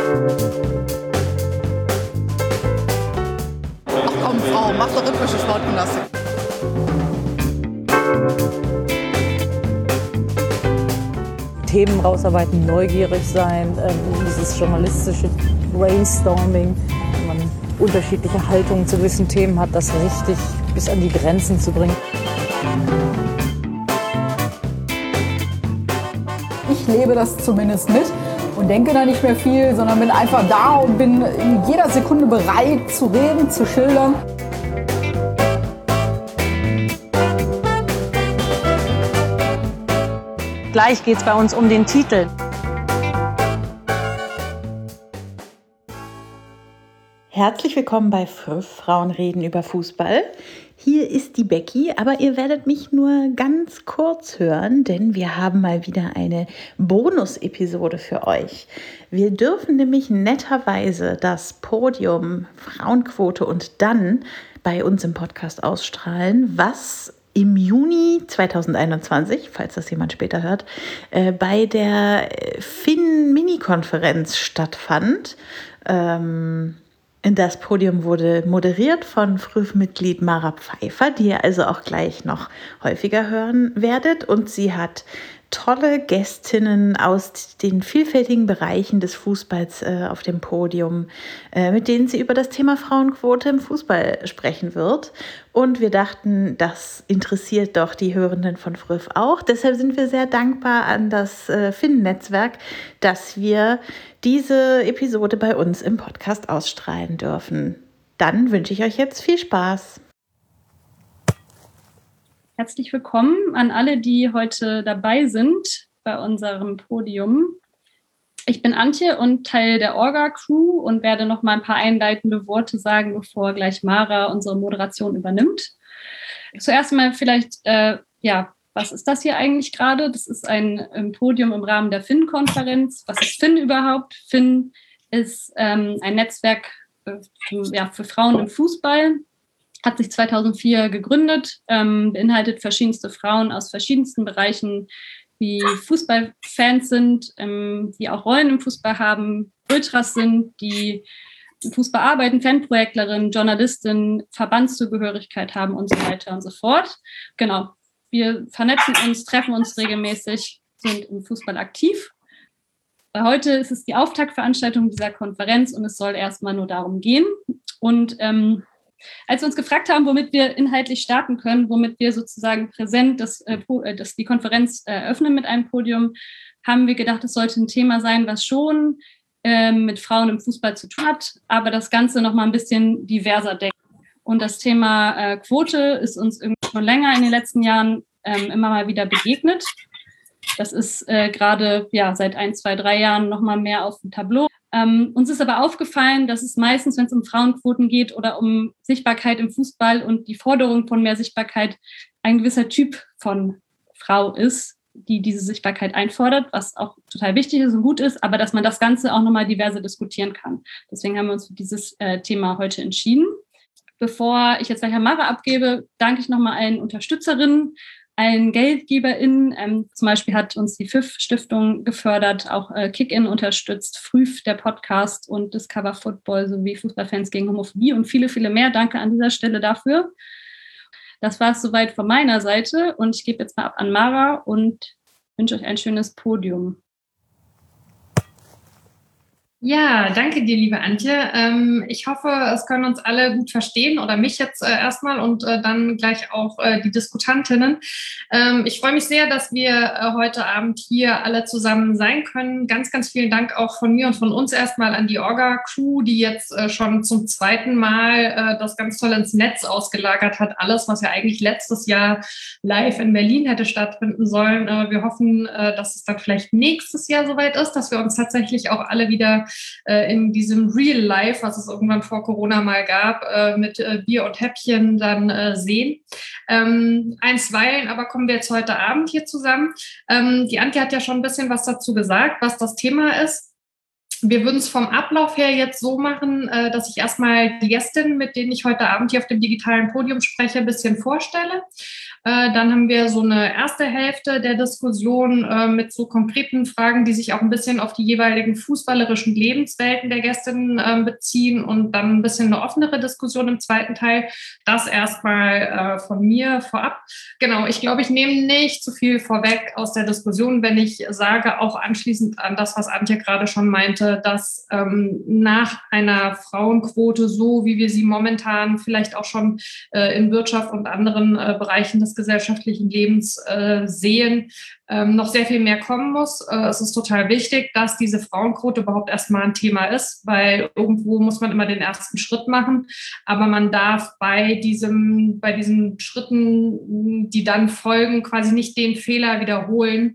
Ach komm, Frau, mach doch rhythmische Sportgymnastik. Themen rausarbeiten, neugierig sein, dieses journalistische Brainstorming, wenn man unterschiedliche Haltungen zu gewissen Themen hat, das richtig bis an die Grenzen zu bringen. Ich lebe das zumindest mit und denke da nicht mehr viel, sondern bin einfach da und bin in jeder Sekunde bereit zu reden, zu schildern. Gleich geht es bei uns um den Titel. Herzlich willkommen bei 5 Frauen reden über Fußball. Hier ist die Becky, aber ihr werdet mich nur ganz kurz hören, denn wir haben mal wieder eine Bonus-Episode für euch. Wir dürfen nämlich netterweise das Podium Frauenquote und dann bei uns im Podcast ausstrahlen, was im Juni 2021, falls das jemand später hört, bei der Finn-Mini-Konferenz stattfand. Das Podium wurde moderiert von FRÜF-Mitglied Mara Pfeiffer, die ihr also auch gleich noch häufiger hören werdet. Und sie hat tolle Gästinnen aus den vielfältigen Bereichen des Fußballs auf dem Podium, mit denen sie über das Thema Frauenquote im Fußball sprechen wird. Und wir dachten, das interessiert doch die Hörenden von FRÜF auch. Deshalb sind wir sehr dankbar an das Finn-Netzwerk, dass wir diese Episode bei uns im Podcast ausstrahlen dürfen. Dann wünsche ich euch jetzt viel Spaß. Herzlich willkommen an alle, die heute dabei sind bei unserem Podium. Ich bin Antje und Teil der Orga-Crew und werde noch mal ein paar einleitende Worte sagen, bevor gleich Mara unsere Moderation übernimmt. Zuerst mal vielleicht, was ist das hier eigentlich gerade? Das ist ein Podium im Rahmen der Finn-Konferenz. Was ist Finn überhaupt? Finn ist ein Netzwerk für Frauen im Fußball. Hat sich 2004 gegründet, beinhaltet verschiedenste Frauen aus verschiedensten Bereichen, die Fußballfans sind, die auch Rollen im Fußball haben, Ultras sind, die im Fußball arbeiten, Fanprojektlerinnen, Journalistinnen, Verbandszugehörigkeit haben und so weiter und so fort. Genau, wir vernetzen uns, treffen uns regelmäßig, sind im Fußball aktiv. Heute ist es die Auftaktveranstaltung dieser Konferenz und es soll erstmal nur darum gehen. Und als wir uns gefragt haben, womit wir inhaltlich starten können, womit wir sozusagen präsent die Konferenz eröffnen mit einem Podium, haben wir gedacht, es sollte ein Thema sein, was schon mit Frauen im Fußball zu tun hat, aber das Ganze noch mal ein bisschen diverser denkt. Und das Thema Quote ist uns irgendwie schon länger in den letzten Jahren immer mal wieder begegnet. Das ist gerade seit 1, 2, 3 Jahren noch mal mehr auf dem Tableau. Uns ist aber aufgefallen, dass es meistens, wenn es um Frauenquoten geht oder um Sichtbarkeit im Fußball und die Forderung von mehr Sichtbarkeit, ein gewisser Typ von Frau ist, die diese Sichtbarkeit einfordert, was auch total wichtig ist und gut ist, aber dass man das Ganze auch nochmal diverse diskutieren kann. Deswegen haben wir uns für dieses Thema heute entschieden. Bevor ich jetzt gleich an Mara abgebe, danke ich nochmal allen Unterstützerinnen, allen GeldgeberInnen. Zum Beispiel hat uns die FIF-Stiftung gefördert, auch Kick-In unterstützt, FRÜF, der Podcast und Discover Football sowie Fußballfans gegen Homophobie und viele, viele mehr. Danke an dieser Stelle dafür. Das war es soweit von meiner Seite und ich gebe jetzt mal ab an Mara und wünsche euch ein schönes Podium. Ja, danke dir, liebe Antje. Ich hoffe, es können uns alle gut verstehen oder mich jetzt erstmal und dann gleich auch die Diskutantinnen. Ich freue mich sehr, dass wir heute Abend hier alle zusammen sein können. Ganz, ganz vielen Dank auch von mir und von uns erstmal an die Orga-Crew, die jetzt schon zum 2. Mal das ganz toll ins Netz ausgelagert hat. Alles, was ja eigentlich letztes Jahr live in Berlin hätte stattfinden sollen. Wir hoffen, dass es dann vielleicht nächstes Jahr soweit ist, dass wir uns tatsächlich auch alle wieder in diesem Real Life, was es irgendwann vor Corona mal gab, mit Bier und Häppchen dann sehen. Einstweilen aber kommen wir jetzt heute Abend hier zusammen. Die Antje hat ja schon ein bisschen was dazu gesagt, was das Thema ist. Wir würden es vom Ablauf her jetzt so machen, dass ich erstmal die Gästinnen, mit denen ich heute Abend hier auf dem digitalen Podium spreche, ein bisschen vorstelle. Dann haben wir so eine erste Hälfte der Diskussion mit so konkreten Fragen, die sich auch ein bisschen auf die jeweiligen fußballerischen Lebenswelten der Gästinnen beziehen und dann ein bisschen eine offenere Diskussion im zweiten Teil. Das erstmal von mir vorab. Genau, ich glaube, ich nehme nicht zu viel vorweg aus der Diskussion, wenn ich sage, auch anschließend an das, was Antje gerade schon meinte, dass nach einer Frauenquote, so wie wir sie momentan vielleicht auch schon in Wirtschaft und anderen Bereichen des gesellschaftlichen Lebens sehen, noch sehr viel mehr kommen muss. Es ist total wichtig, dass diese Frauenquote überhaupt erstmal ein Thema ist, weil irgendwo muss man immer den ersten Schritt machen. Aber man darf bei diesen Schritten, die dann folgen, quasi nicht den Fehler wiederholen,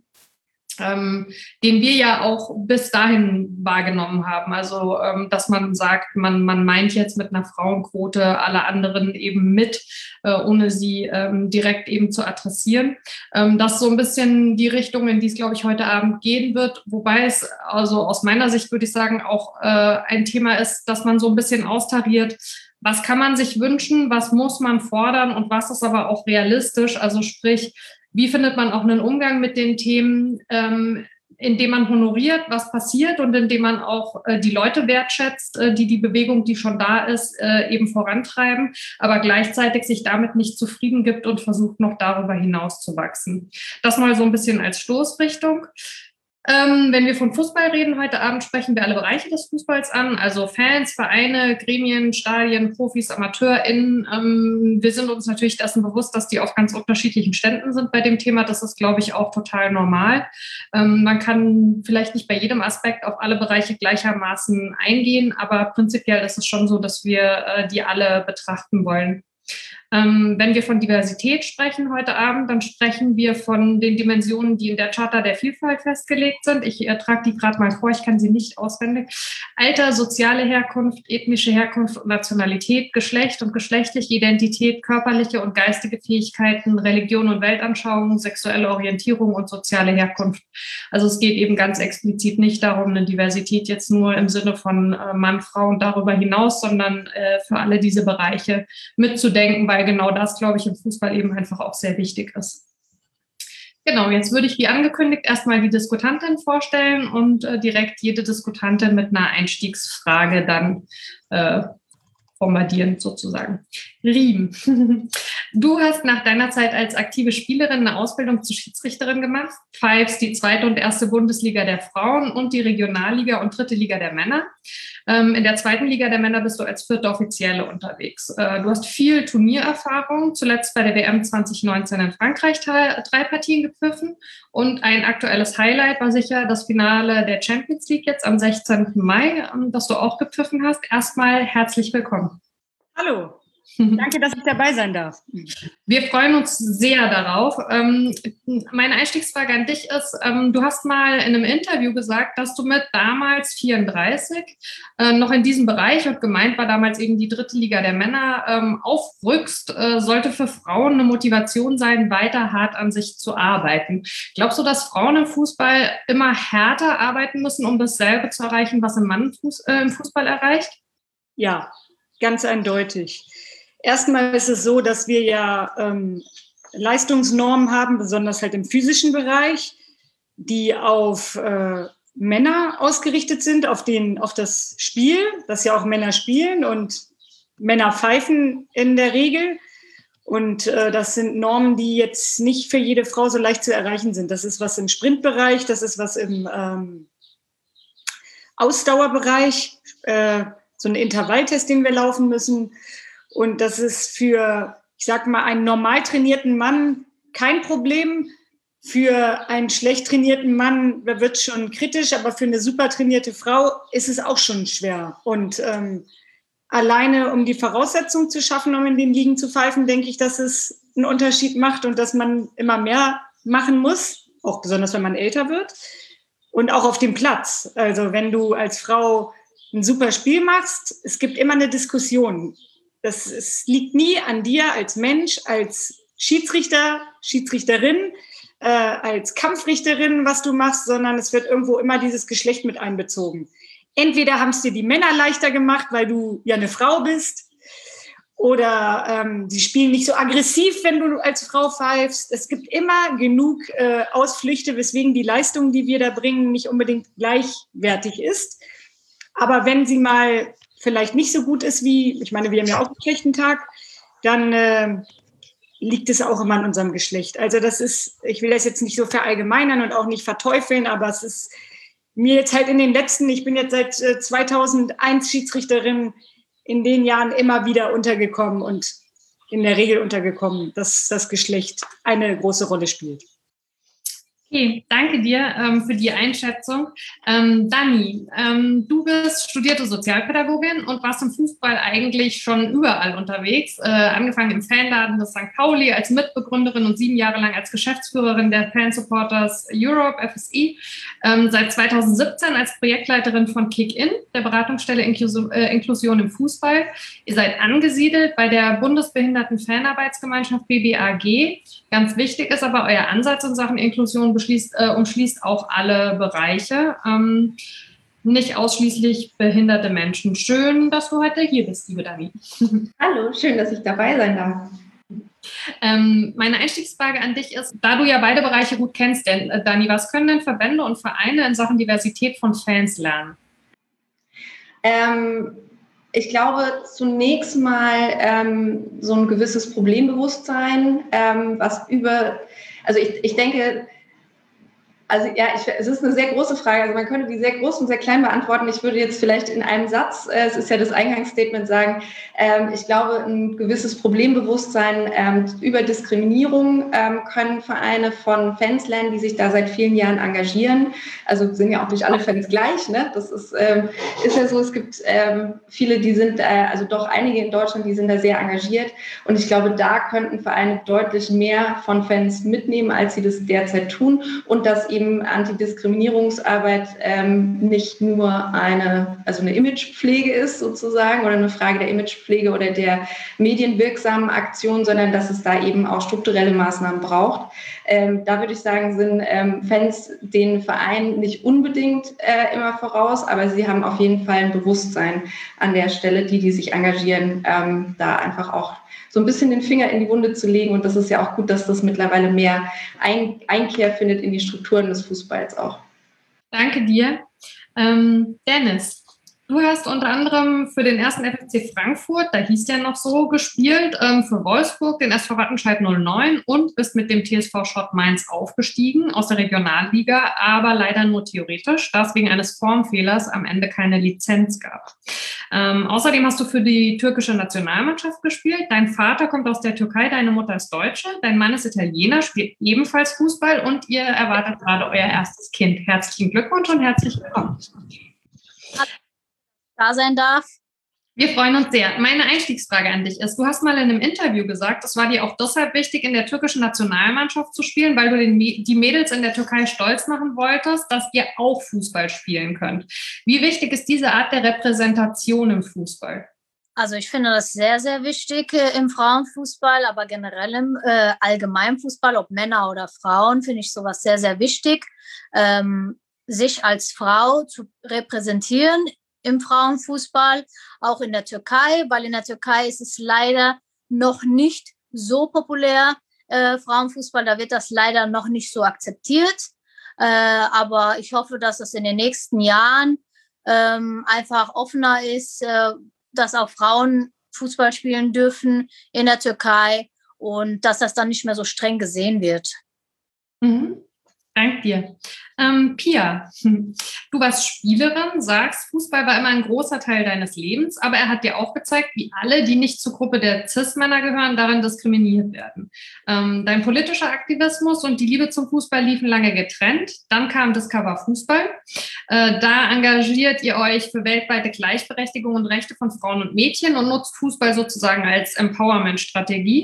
den wir ja auch bis dahin wahrgenommen haben. Also, dass man sagt, man meint jetzt mit einer Frauenquote alle anderen eben mit, ohne sie direkt eben zu adressieren. Das ist so ein bisschen die Richtung, in die es, glaube ich, heute Abend gehen wird. Wobei es also aus meiner Sicht, würde ich sagen, auch ein Thema ist, dass man so ein bisschen austariert, was kann man sich wünschen, was muss man fordern und was ist aber auch realistisch. Also sprich, wie findet man auch einen Umgang mit den Themen, indem man honoriert, was passiert und indem man auch die Leute wertschätzt, die Bewegung, die schon da ist, eben vorantreiben, aber gleichzeitig sich damit nicht zufrieden gibt und versucht, noch darüber hinaus zu wachsen. Das mal so ein bisschen als Stoßrichtung. Wenn wir von Fußball reden, heute Abend sprechen wir alle Bereiche des Fußballs an, also Fans, Vereine, Gremien, Stadien, Profis, AmateurInnen. Wir sind uns natürlich dessen bewusst, dass die auf ganz unterschiedlichen Ständen sind bei dem Thema. Das ist, glaube ich, auch total normal. Man kann vielleicht nicht bei jedem Aspekt auf alle Bereiche gleichermaßen eingehen, aber prinzipiell ist es schon so, dass wir die alle betrachten wollen. Wenn wir von Diversität sprechen heute Abend, dann sprechen wir von den Dimensionen, die in der Charta der Vielfalt festgelegt sind. Ich trage die gerade mal vor, ich kann sie nicht auswendig. Alter, soziale Herkunft, ethnische Herkunft und Nationalität, Geschlecht und geschlechtliche Identität, körperliche und geistige Fähigkeiten, Religion und Weltanschauung, sexuelle Orientierung und soziale Herkunft. Also es geht eben ganz explizit nicht darum, eine Diversität jetzt nur im Sinne von Mann, Frau und darüber hinaus, sondern für alle diese Bereiche mitzudenken, weil genau das, glaube ich, im Fußball eben einfach auch sehr wichtig ist. Genau, jetzt würde ich wie angekündigt erstmal die Diskutantin vorstellen und direkt jede Diskutantin mit einer Einstiegsfrage dann bombardieren sozusagen. Riem, du hast nach deiner Zeit als aktive Spielerin eine Ausbildung zur Schiedsrichterin gemacht, pfeifst die 2. und 1. Bundesliga der Frauen und die Regionalliga und 3. Liga der Männer. In der 2. Liga der Männer bist du als 4. Offizielle unterwegs. Du hast viel Turniererfahrung, zuletzt bei der WM 2019 in Frankreich 3 Partien gepfiffen und ein aktuelles Highlight war sicher das Finale der Champions League jetzt am 16. Mai, das du auch gepfiffen hast. Erstmal herzlich willkommen. Hallo. Danke, dass ich dabei sein darf. Wir freuen uns sehr darauf. Meine Einstiegsfrage an dich ist, du hast mal in einem Interview gesagt, dass du mit damals 34 noch in diesem Bereich und gemeint war damals eben die 3. Liga der Männer aufrückst, sollte für Frauen eine Motivation sein, weiter hart an sich zu arbeiten. Glaubst du, dass Frauen im Fußball immer härter arbeiten müssen, um dasselbe zu erreichen, was ein Mann im Fußball erreicht? Ja, ganz eindeutig. Erstmal ist es so, dass wir ja Leistungsnormen haben, besonders halt im physischen Bereich, die auf Männer ausgerichtet sind, auf das Spiel, das ja auch Männer spielen und Männer pfeifen in der Regel. Und das sind Normen, die jetzt nicht für jede Frau so leicht zu erreichen sind. Das ist was im Sprintbereich, das ist was im Ausdauerbereich, so ein Intervalltest, den wir laufen müssen. Und das ist für, ich sag mal, einen normal trainierten Mann kein Problem. Für einen schlecht trainierten Mann wird es schon kritisch, aber für eine super trainierte Frau ist es auch schon schwer. Und alleine, um die Voraussetzung zu schaffen, um in den Ligen zu pfeifen, denke ich, dass es einen Unterschied macht und dass man immer mehr machen muss, auch besonders, wenn man älter wird. Und auch auf dem Platz. Also wenn du als Frau ein super Spiel machst, es gibt immer eine Diskussion. Es liegt nie an dir als Mensch, als Schiedsrichter, Schiedsrichterin, als Kampfrichterin, was du machst, sondern es wird irgendwo immer dieses Geschlecht mit einbezogen. entweder haben es dir die Männer leichter gemacht, weil du ja eine Frau bist, oder sie spielen nicht so aggressiv, wenn du als Frau pfeifst. Es gibt immer genug Ausflüchte, weswegen die Leistung, die wir da bringen, nicht unbedingt gleichwertig ist. Aber wenn sie mal vielleicht nicht so gut ist wie, ich meine, wir haben ja auch einen schlechten Tag, dann liegt es auch immer an unserem Geschlecht. Also das ist, ich will das jetzt nicht so verallgemeinern und auch nicht verteufeln, aber es ist mir jetzt halt ich bin jetzt seit 2001 Schiedsrichterin, in den Jahren immer wieder untergekommen und in der Regel untergekommen, dass das Geschlecht eine große Rolle spielt. Okay, danke dir für die Einschätzung. Dani, du bist studierte Sozialpädagogin und warst im Fußball eigentlich schon überall unterwegs, angefangen im Fanladen des St. Pauli als Mitbegründerin und 7 Jahre lang als Geschäftsführerin der Fansupporters Europe, FSI, seit 2017 als Projektleiterin von Kick-In, der Beratungsstelle Inklusion im Fußball. Ihr seid angesiedelt bei der Bundesbehinderten Fanarbeitsgemeinschaft BBAG. Ganz wichtig ist aber, euer Ansatz in Sachen Inklusion umschließt auch alle Bereiche, nicht ausschließlich behinderte Menschen. Schön, dass du heute hier bist, liebe Dani. Hallo, schön, dass ich dabei sein darf. Meine Einstiegsfrage an dich ist, da du ja beide Bereiche gut kennst, Dani, was können denn Verbände und Vereine in Sachen Diversität von Fans lernen? Ich glaube, zunächst mal so ein gewisses Problembewusstsein, ich denke, es ist eine sehr große Frage, also man könnte die sehr groß und sehr klein beantworten. Ich würde jetzt vielleicht in einem Satz, es ist ja das Eingangsstatement, sagen, ich glaube, ein gewisses Problembewusstsein über Diskriminierung können Vereine von Fans lernen, die sich da seit vielen Jahren engagieren. Also sind ja auch nicht alle Fans gleich, ne? Das ist ja so, es gibt viele, die sind, also doch einige in Deutschland, die sind da sehr engagiert. Und ich glaube, da könnten Vereine deutlich mehr von Fans mitnehmen, als sie das derzeit tun. Und dass eben Antidiskriminierungsarbeit nicht nur eine Imagepflege ist sozusagen oder eine Frage der Imagepflege oder der medienwirksamen Aktion, sondern dass es da eben auch strukturelle Maßnahmen braucht. Da würde ich sagen, sind Fans den Vereinen nicht unbedingt immer voraus, aber sie haben auf jeden Fall ein Bewusstsein an der Stelle, die sich engagieren, da einfach auch so ein bisschen den Finger in die Wunde zu legen. Und das ist ja auch gut, dass das mittlerweile mehr Einkehr findet in die Strukturen des Fußballs auch. Danke dir. Dennis, du hast unter anderem für den 1. FFC Frankfurt, da hieß der noch so, gespielt, für Wolfsburg, den SV Wattenscheid 09 und bist mit dem TSV Schott Mainz aufgestiegen aus der Regionalliga, aber leider nur theoretisch, da es wegen eines Formfehlers am Ende keine Lizenz gab. Außerdem hast du für die türkische Nationalmannschaft gespielt. Dein Vater kommt aus der Türkei, deine Mutter ist Deutsche, dein Mann ist Italiener, spielt ebenfalls Fußball und ihr erwartet gerade euer erstes Kind. Herzlichen Glückwunsch und herzlich willkommen. Da sein darf. Wir freuen uns sehr. Meine Einstiegsfrage an dich ist, du hast mal in einem Interview gesagt, es war dir auch deshalb wichtig, in der türkischen Nationalmannschaft zu spielen, weil du die Mädels in der Türkei stolz machen wolltest, dass ihr auch Fußball spielen könnt. Wie wichtig ist diese Art der Repräsentation im Fußball? Also ich finde das sehr, sehr wichtig im Frauenfußball, aber generell im Allgemeinfußball, ob Männer oder Frauen, finde ich sowas sehr, sehr wichtig, sich als Frau zu repräsentieren im Frauenfußball, auch in der Türkei, weil in der Türkei ist es leider noch nicht so populär, Frauenfußball, da wird das leider noch nicht so akzeptiert, aber ich hoffe, dass es in den nächsten Jahren einfach offener ist, dass auch Frauen Fußball spielen dürfen in der Türkei und dass das dann nicht mehr so streng gesehen wird. Mhm. Danke dir. Pia, du warst Spielerin, sagst, Fußball war immer ein großer Teil deines Lebens, aber er hat dir auch gezeigt, wie alle, die nicht zur Gruppe der Cis-Männer gehören, darin diskriminiert werden. Dein politischer Aktivismus und die Liebe zum Fußball liefen lange getrennt. Dann kam Discover Fußball. Da engagiert ihr euch für weltweite Gleichberechtigung und Rechte von Frauen und Mädchen und nutzt Fußball sozusagen als Empowerment-Strategie.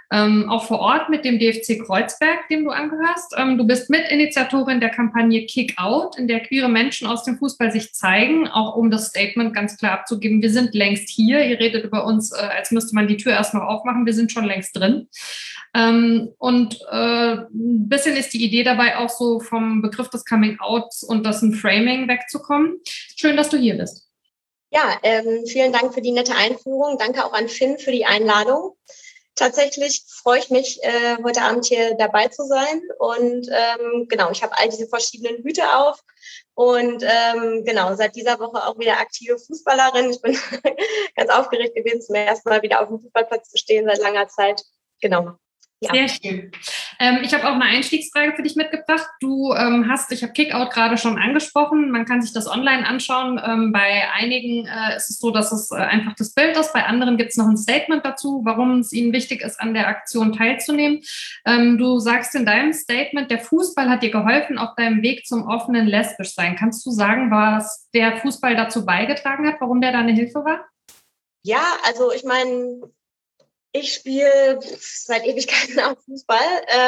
auch vor Ort mit dem DFC Kreuzberg, dem du angehörst. Du bist Mitinitiatorin der Kampagne Kick Out, in der queere Menschen aus dem Fußball sich zeigen, auch um das Statement ganz klar abzugeben, wir sind längst hier. Ihr redet über uns, als müsste man die Tür erst noch aufmachen, wir sind schon längst drin. Und ein bisschen ist die Idee dabei auch so vom Begriff des Coming-Outs und dessen Framing wegzukommen. Schön, dass du hier bist. Ja, vielen Dank für die nette Einführung. Danke auch an Finn für die Einladung. Tatsächlich freue ich mich, heute Abend hier dabei zu sein. Und genau, ich habe all diese verschiedenen Hüte auf und genau, seit dieser Woche auch wieder aktive Fußballerin. Ich bin ganz aufgeregt gewesen, zum ersten Mal wieder auf dem Fußballplatz zu stehen seit langer Zeit. Genau. Ja. Sehr schön. Ich habe auch eine Einstiegsfrage für dich mitgebracht. Ich habe Kickout gerade schon angesprochen. Man kann sich das online anschauen. Bei einigen ist es so, dass es einfach das Bild ist. Bei anderen gibt es noch ein Statement dazu, warum es ihnen wichtig ist, an der Aktion teilzunehmen. Du sagst in deinem Statement, der Fußball hat dir geholfen auf deinem Weg zum offenen Lesbischsein. Kannst du sagen, was der Fußball dazu beigetragen hat, warum der da eine Hilfe war? Ja, also ich meine, ich spiele seit Ewigkeiten auch Fußball.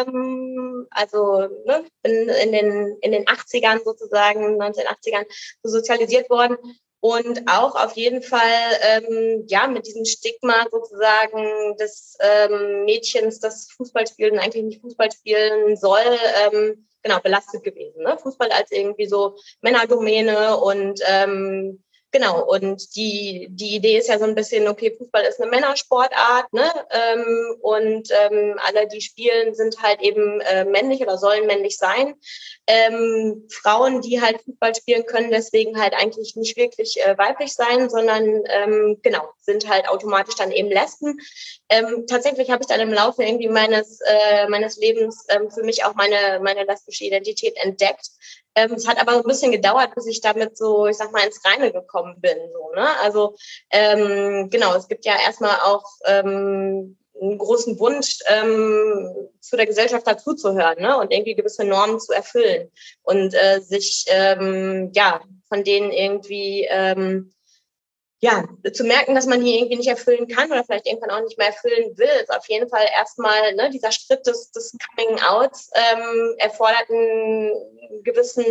Bin in den 80ern sozusagen, 1980ern so sozialisiert worden und auch auf jeden Fall mit diesem Stigma sozusagen des Mädchens, das Fußball spielt und eigentlich nicht Fußball spielen soll, belastet gewesen. Ne? Fußball als irgendwie so Männerdomäne und genau, und die Idee ist ja so ein bisschen, okay, Fußball ist eine Männersportart, ne? Alle, die spielen, sind halt eben männlich oder sollen männlich sein. Frauen, die halt Fußball spielen, können deswegen halt eigentlich nicht wirklich weiblich sein, sondern sind halt automatisch dann eben Lesben. Tatsächlich habe ich dann im Laufe irgendwie meines Lebens für mich auch meine lesbische Identität entdeckt. Es hat aber ein bisschen gedauert, bis ich damit so, ich sag mal, ins Reine gekommen bin. So, ne? Also es gibt ja erstmal auch einen großen Wunsch, zu der Gesellschaft dazuzuhören, ne? Und irgendwie gewisse Normen zu erfüllen und sich von denen irgendwie zu merken, dass man die irgendwie nicht erfüllen kann oder vielleicht irgendwann auch nicht mehr erfüllen will, ist auf jeden Fall erstmal, ne, dieser Schritt des Coming-Outs erfordert einen gewissen,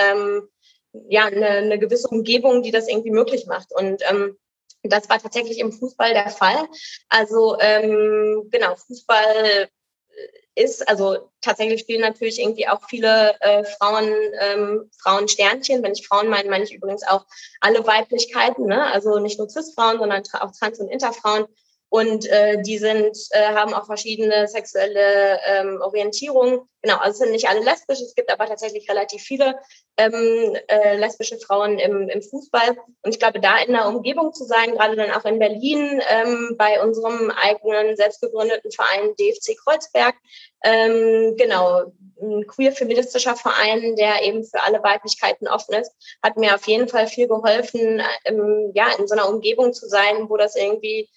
eine gewisse Umgebung, die das irgendwie möglich macht. Und das war tatsächlich im Fußball der Fall. Also Fußball also tatsächlich spielen natürlich irgendwie auch viele Frauen Sternchen. Wenn ich Frauen meine ich übrigens auch alle Weiblichkeiten, ne? Also nicht nur Cis-Frauen, sondern auch Trans- und Interfrauen. Und die haben auch verschiedene sexuelle Orientierungen. Genau, also es sind nicht alle lesbisch, es gibt aber tatsächlich relativ viele lesbische Frauen im Fußball. Und ich glaube, da in der Umgebung zu sein, gerade dann auch in Berlin, bei unserem eigenen selbstgegründeten Verein DFC Kreuzberg, ein queer-feministischer Verein, der eben für alle Weiblichkeiten offen ist, hat mir auf jeden Fall viel geholfen, in so einer Umgebung zu sein, wo das irgendwie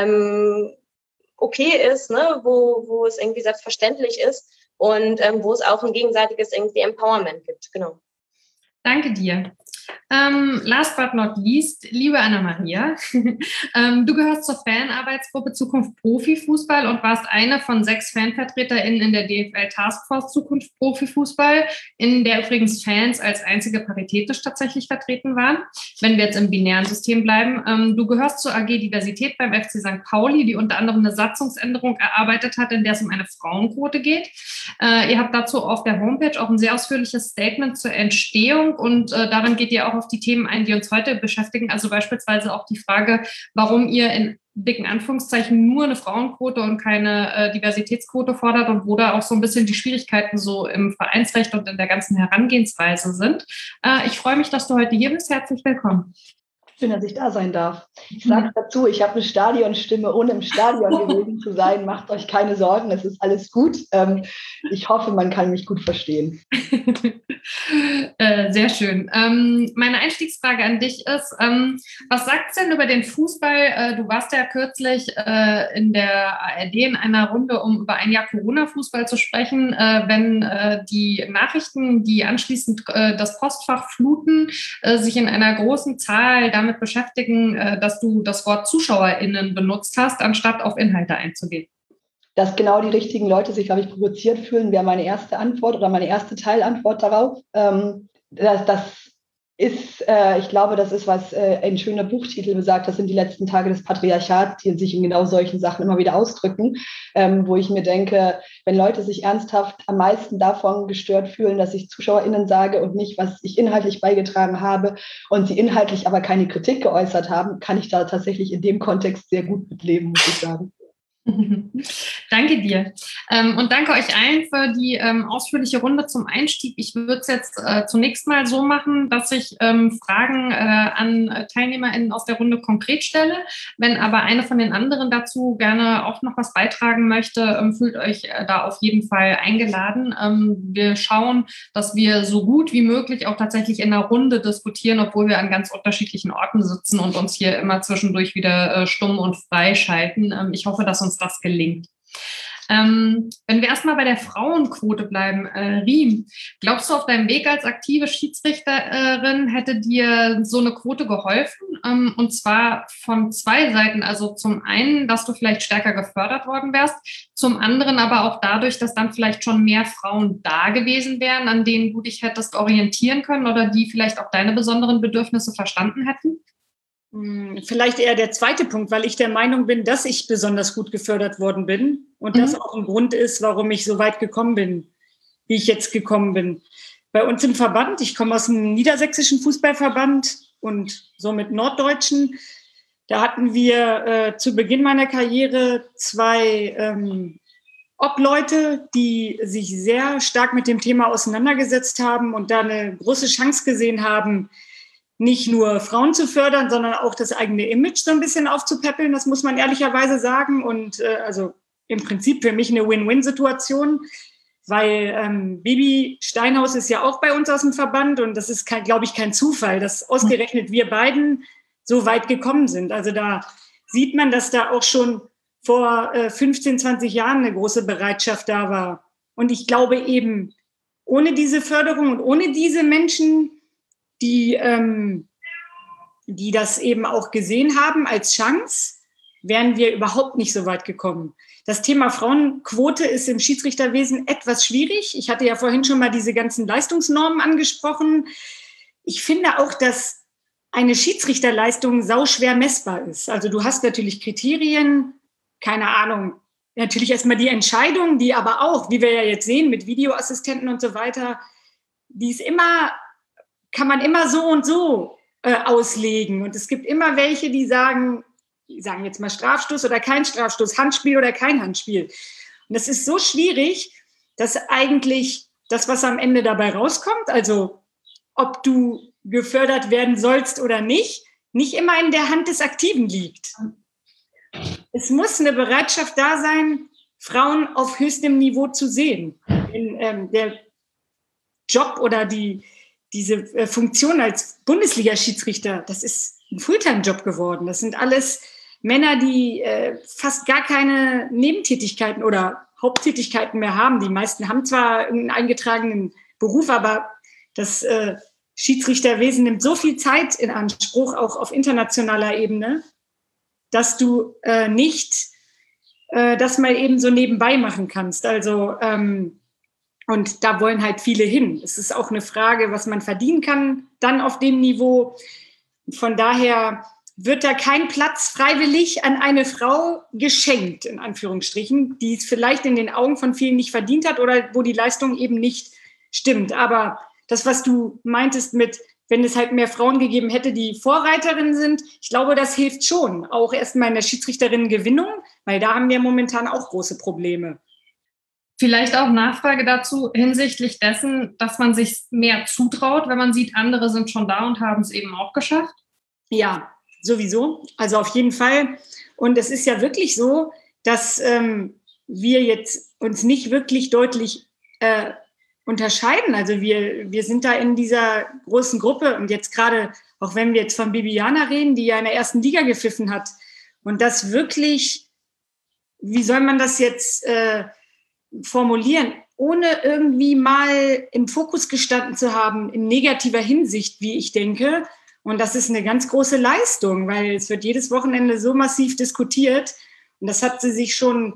okay ist, ne? Wo es irgendwie selbstverständlich ist und wo es auch ein gegenseitiges irgendwie Empowerment gibt. Genau. Danke dir. Last but not least, liebe Anna-Maria, du gehörst zur Fanarbeitsgruppe Zukunft Profifußball und warst eine von 6 FanvertreterInnen in der DFL Taskforce Zukunft Profifußball, in der übrigens Fans als einzige paritätisch tatsächlich vertreten waren, wenn wir jetzt im binären System bleiben. Du gehörst zur AG Diversität beim FC St. Pauli, die unter anderem eine Satzungsänderung erarbeitet hat, in der es um eine Frauenquote geht. Ihr habt dazu auf der Homepage auch ein sehr ausführliches Statement zur Entstehung und darin geht ihr auch auf die Themen ein, die uns heute beschäftigen, also beispielsweise auch die Frage, warum ihr in dicken Anführungszeichen nur eine Frauenquote und keine Diversitätsquote fordert und wo da auch so ein bisschen die Schwierigkeiten so im Vereinsrecht und in der ganzen Herangehensweise sind. Ich freue mich, dass du heute hier bist. Herzlich willkommen. Schön, dass ich da sein darf. Ich sage dazu, ich habe eine Stadionstimme, ohne im Stadion gewesen zu sein. Macht euch keine Sorgen, es ist alles gut. Ich hoffe, man kann mich gut verstehen. Sehr schön. Meine Einstiegsfrage an dich ist, was sagt es denn über den Fußball? Du warst ja kürzlich in der ARD in einer Runde, um über ein Jahr Corona-Fußball zu sprechen. Wenn die Nachrichten, die anschließend das Postfach fluten, sich in einer großen Zahl damit beschäftigen, dass du das Wort ZuschauerInnen benutzt hast, anstatt auf Inhalte einzugehen? dass genau die richtigen Leute sich, glaube ich, provoziert fühlen, wäre meine erste Antwort oder meine erste Teilantwort darauf. Ich glaube, das ist, was ein schöner Buchtitel besagt, das sind die letzten Tage des Patriarchats, die sich in genau solchen Sachen immer wieder ausdrücken, wo ich mir denke, wenn Leute sich ernsthaft am meisten davon gestört fühlen, dass ich ZuschauerInnen sage und nicht, was ich inhaltlich beigetragen habe und sie inhaltlich aber keine Kritik geäußert haben, kann ich da tatsächlich in dem Kontext sehr gut mitleben, muss ich sagen. Danke dir. Und danke euch allen für die ausführliche Runde zum Einstieg. Ich würde es jetzt zunächst mal so machen, dass ich Fragen an TeilnehmerInnen aus der Runde konkret stelle. Wenn aber eine von den anderen dazu gerne auch noch was beitragen möchte, fühlt euch da auf jeden Fall eingeladen. Wir schauen, dass wir so gut wie möglich auch tatsächlich in einer Runde diskutieren, obwohl wir an ganz unterschiedlichen Orten sitzen und uns hier immer zwischendurch wieder stumm und frei schalten. Ich hoffe, dass uns das gelingt. Wenn wir erstmal bei der Frauenquote bleiben, Riem, glaubst du, auf deinem Weg als aktive Schiedsrichterin hätte dir so eine Quote geholfen? Und zwar von zwei Seiten. Also zum einen, dass du vielleicht stärker gefördert worden wärst, zum anderen aber auch dadurch, dass dann vielleicht schon mehr Frauen da gewesen wären, an denen du dich hättest orientieren können oder die vielleicht auch deine besonderen Bedürfnisse verstanden hätten? Vielleicht eher der zweite Punkt, weil ich der Meinung bin, dass ich besonders gut gefördert worden bin und das auch ein Grund ist, warum ich so weit gekommen bin, wie ich jetzt gekommen bin. Bei uns im Verband, ich komme aus dem niedersächsischen Fußballverband und somit norddeutschen, da hatten wir zu Beginn meiner Karriere zwei Obleute, die sich sehr stark mit dem Thema auseinandergesetzt haben und da eine große Chance gesehen haben, nicht nur Frauen zu fördern, sondern auch das eigene Image so ein bisschen aufzupäppeln, das muss man ehrlicherweise sagen. Und also im Prinzip für mich eine Win-Win-Situation, weil Bibi Steinhaus ist ja auch bei uns aus dem Verband und das ist, glaube ich, kein Zufall, dass ausgerechnet wir beiden so weit gekommen sind. Also da sieht man, dass da auch schon vor 15, 20 Jahren eine große Bereitschaft da war. Und ich glaube eben, ohne diese Förderung und ohne diese Menschen, die das eben auch gesehen haben als Chance, wären wir überhaupt nicht so weit gekommen. Das Thema Frauenquote ist im Schiedsrichterwesen etwas schwierig. Ich hatte ja vorhin schon mal diese ganzen Leistungsnormen angesprochen. Ich finde auch, dass eine Schiedsrichterleistung sauschwer messbar ist. Also du hast natürlich Kriterien, keine Ahnung, natürlich erstmal die Entscheidung, die aber auch, wie wir ja jetzt sehen, mit Videoassistenten und so weiter, die ist immer, kann man immer so und so auslegen. Und es gibt immer welche, die sagen jetzt mal Strafstoß oder kein Strafstoß, Handspiel oder kein Handspiel. Und das ist so schwierig, dass eigentlich das, was am Ende dabei rauskommt, also ob du gefördert werden sollst oder nicht immer in der Hand des Aktiven liegt. Es muss eine Bereitschaft da sein, Frauen auf höchstem Niveau zu sehen. Der Job oder diese Funktion als Bundesliga-Schiedsrichter, das ist ein Fulltime-Job geworden. Das sind alles Männer, die fast gar keine Nebentätigkeiten oder Haupttätigkeiten mehr haben. Die meisten haben zwar einen eingetragenen Beruf, aber das Schiedsrichterwesen nimmt so viel Zeit in Anspruch, auch auf internationaler Ebene, dass du nicht das mal eben so nebenbei machen kannst. Also und da wollen halt viele hin. Es ist auch eine Frage, was man verdienen kann dann auf dem Niveau. Von daher wird da kein Platz freiwillig an eine Frau geschenkt, in Anführungsstrichen, die es vielleicht in den Augen von vielen nicht verdient hat oder wo die Leistung eben nicht stimmt. Aber das, was du meintest mit, wenn es halt mehr Frauen gegeben hätte, die Vorreiterinnen sind, ich glaube, das hilft schon. Auch erstmal in der Schiedsrichterinnengewinnung, weil da haben wir momentan auch große Probleme. Vielleicht auch Nachfrage dazu hinsichtlich dessen, dass man sich mehr zutraut, wenn man sieht, andere sind schon da und haben es eben auch geschafft? Ja, sowieso. Also auf jeden Fall. Und es ist ja wirklich so, dass wir jetzt uns nicht wirklich deutlich unterscheiden. Also wir sind da in dieser großen Gruppe und jetzt gerade, auch wenn wir jetzt von Bibiana reden, die ja in der ersten Liga gepfiffen hat und das wirklich, wie soll man das jetzt formulieren, ohne irgendwie mal im Fokus gestanden zu haben, in negativer Hinsicht, wie ich denke. Und das ist eine ganz große Leistung, weil es wird jedes Wochenende so massiv diskutiert. Und das hat sie sich schon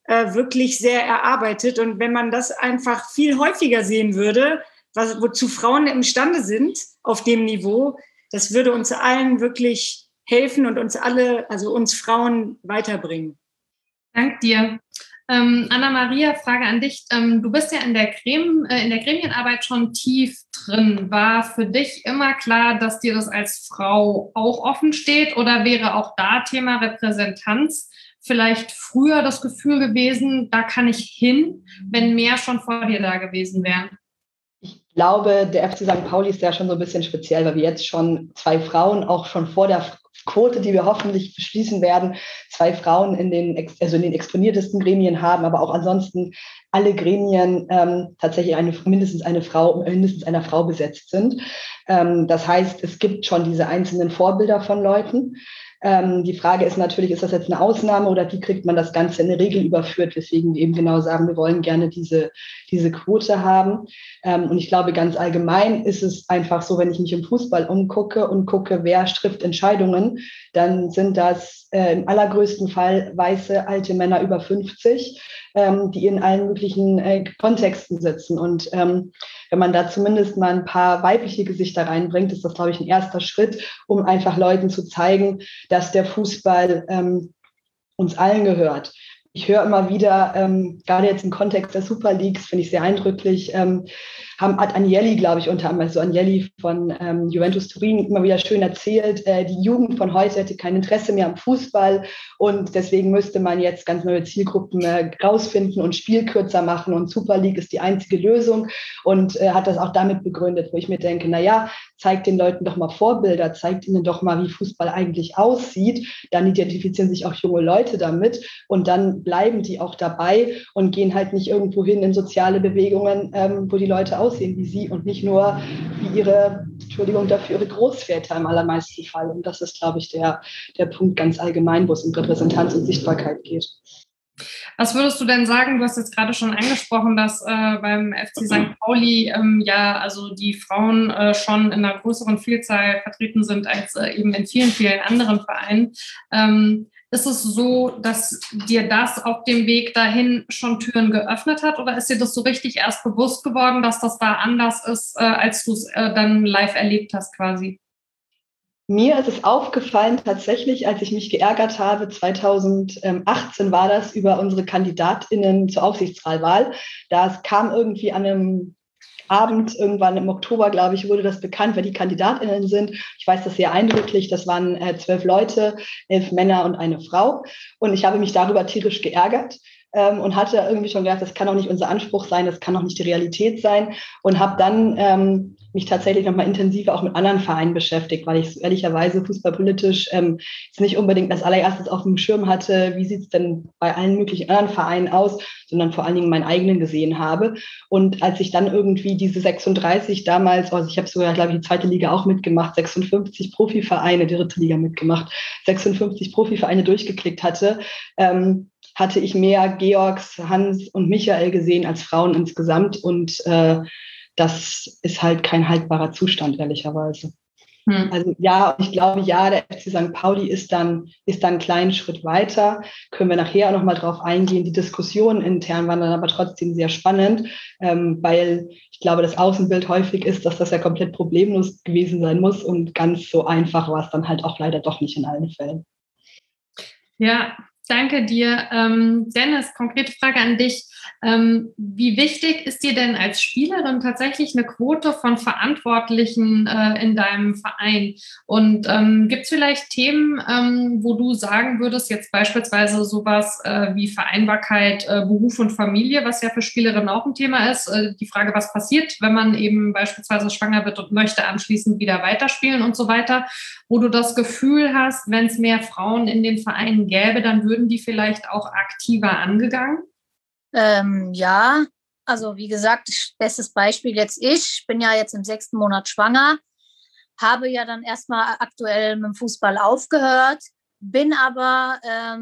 wirklich sehr erarbeitet. Und wenn man das einfach viel häufiger sehen würde, wozu Frauen imstande sind auf dem Niveau, das würde uns allen wirklich helfen und uns alle, also uns Frauen, weiterbringen. Dank dir. Anna-Maria, Frage an dich. Du bist ja in der Gremienarbeit schon tief drin. War für dich immer klar, dass dir das als Frau auch offen steht, oder wäre auch da Thema Repräsentanz vielleicht früher das Gefühl gewesen, da kann ich hin, wenn mehr schon vor dir da gewesen wären? Ich glaube, der FC St. Pauli ist ja schon so ein bisschen speziell, weil wir jetzt schon 2 Frauen, auch schon vor der Quote, die wir hoffentlich beschließen werden, 2 Frauen in den exponiertesten Gremien haben, aber auch ansonsten alle Gremien tatsächlich mindestens einer Frau besetzt sind. Das heißt, es gibt schon diese einzelnen Vorbilder von Leuten. Die Frage ist natürlich, ist das jetzt eine Ausnahme oder wie kriegt man das Ganze in eine Regel überführt, weswegen wir eben genau sagen, wir wollen gerne diese Quote haben. Und ich glaube, ganz allgemein ist es einfach so, wenn ich mich im Fußball umgucke und gucke, wer trifft Entscheidungen, dann sind das im allergrößten Fall weiße alte Männer über 50, die in allen möglichen Kontexten sitzen. Und wenn man da zumindest mal ein paar weibliche Gesichter reinbringt, ist das, glaube ich, ein erster Schritt, um einfach Leuten zu zeigen, dass der Fußball uns allen gehört. Ich höre immer wieder, gerade jetzt im Kontext der Super Leagues, finde ich sehr eindrücklich, hat Agnelli, glaube ich, unter anderem, also Agnelli von Juventus Turin, immer wieder schön erzählt, die Jugend von heute hätte kein Interesse mehr am Fußball und deswegen müsste man jetzt ganz neue Zielgruppen rausfinden und Spiel kürzer machen und Super League ist die einzige Lösung und hat das auch damit begründet, wo ich mir denke, naja, zeigt den Leuten doch mal Vorbilder, zeigt ihnen doch mal, wie Fußball eigentlich aussieht, dann identifizieren sich auch junge Leute damit und dann bleiben die auch dabei und gehen halt nicht irgendwo hin in soziale Bewegungen, wo die Leute aussehen wie sie und nicht nur wie ihre Großväter im allermeisten Fall. Und das ist, glaube ich, der Punkt ganz allgemein, wo es um Repräsentanz und Sichtbarkeit geht. Was würdest du denn sagen? Du hast jetzt gerade schon angesprochen, dass beim FC St. Pauli also die Frauen schon in einer größeren Vielzahl vertreten sind als eben in vielen, vielen anderen Vereinen. Ist es so, dass dir das auf dem Weg dahin schon Türen geöffnet hat oder ist dir das so richtig erst bewusst geworden, dass das da anders ist, als du es dann live erlebt hast quasi? Mir ist es aufgefallen tatsächlich, als ich mich geärgert habe, 2018 war das, über unsere KandidatInnen zur Aufsichtsratswahl. Das kam irgendwie an einem Abend, irgendwann im Oktober, glaube ich, wurde das bekannt, wer die KandidatInnen sind. Ich weiß das sehr eindrücklich. Das waren 12 Leute, 11 Männer und eine Frau. Und ich habe mich darüber tierisch geärgert und hatte irgendwie schon gedacht, das kann auch nicht unser Anspruch sein, das kann auch nicht die Realität sein. Und habe dann mich tatsächlich nochmal intensiver auch mit anderen Vereinen beschäftigt, weil ich so ehrlicherweise fußballpolitisch jetzt nicht unbedingt als allererstes auf dem Schirm hatte, wie sieht es denn bei allen möglichen anderen Vereinen aus, sondern vor allen Dingen meinen eigenen gesehen habe. Und als ich dann irgendwie diese 36 damals, also ich habe sogar, glaube ich, die 2. Liga auch mitgemacht, 56 Profivereine, die 3. Liga mitgemacht, 56 Profivereine durchgeklickt hatte, hatte ich mehr Georgs, Hans und Michael gesehen als Frauen insgesamt. Und das ist halt kein haltbarer Zustand, ehrlicherweise. Also ja, ich glaube, ja, der FC St. Pauli ist dann einen kleinen Schritt weiter. Können wir nachher auch noch mal drauf eingehen. Die Diskussionen intern waren dann aber trotzdem sehr spannend, weil ich glaube, das Außenbild häufig ist, dass das ja komplett problemlos gewesen sein muss und ganz so einfach war es dann halt auch leider doch nicht in allen Fällen. Ja, danke dir. Dennis, konkrete Frage an dich. Wie wichtig ist dir denn als Spielerin tatsächlich eine Quote von Verantwortlichen in deinem Verein? Und gibt es vielleicht Themen, wo du sagen würdest, jetzt beispielsweise sowas wie Vereinbarkeit, Beruf und Familie, was ja für Spielerinnen auch ein Thema ist, die Frage, was passiert, wenn man eben beispielsweise schwanger wird und möchte anschließend wieder weiterspielen und so weiter, wo du das Gefühl hast, wenn es mehr Frauen in den Vereinen gäbe, dann würden die vielleicht auch aktiver angegangen? Ja, also wie gesagt, bestes Beispiel jetzt ich bin ja jetzt im 6. Monat schwanger, habe ja dann erstmal aktuell mit dem Fußball aufgehört, bin aber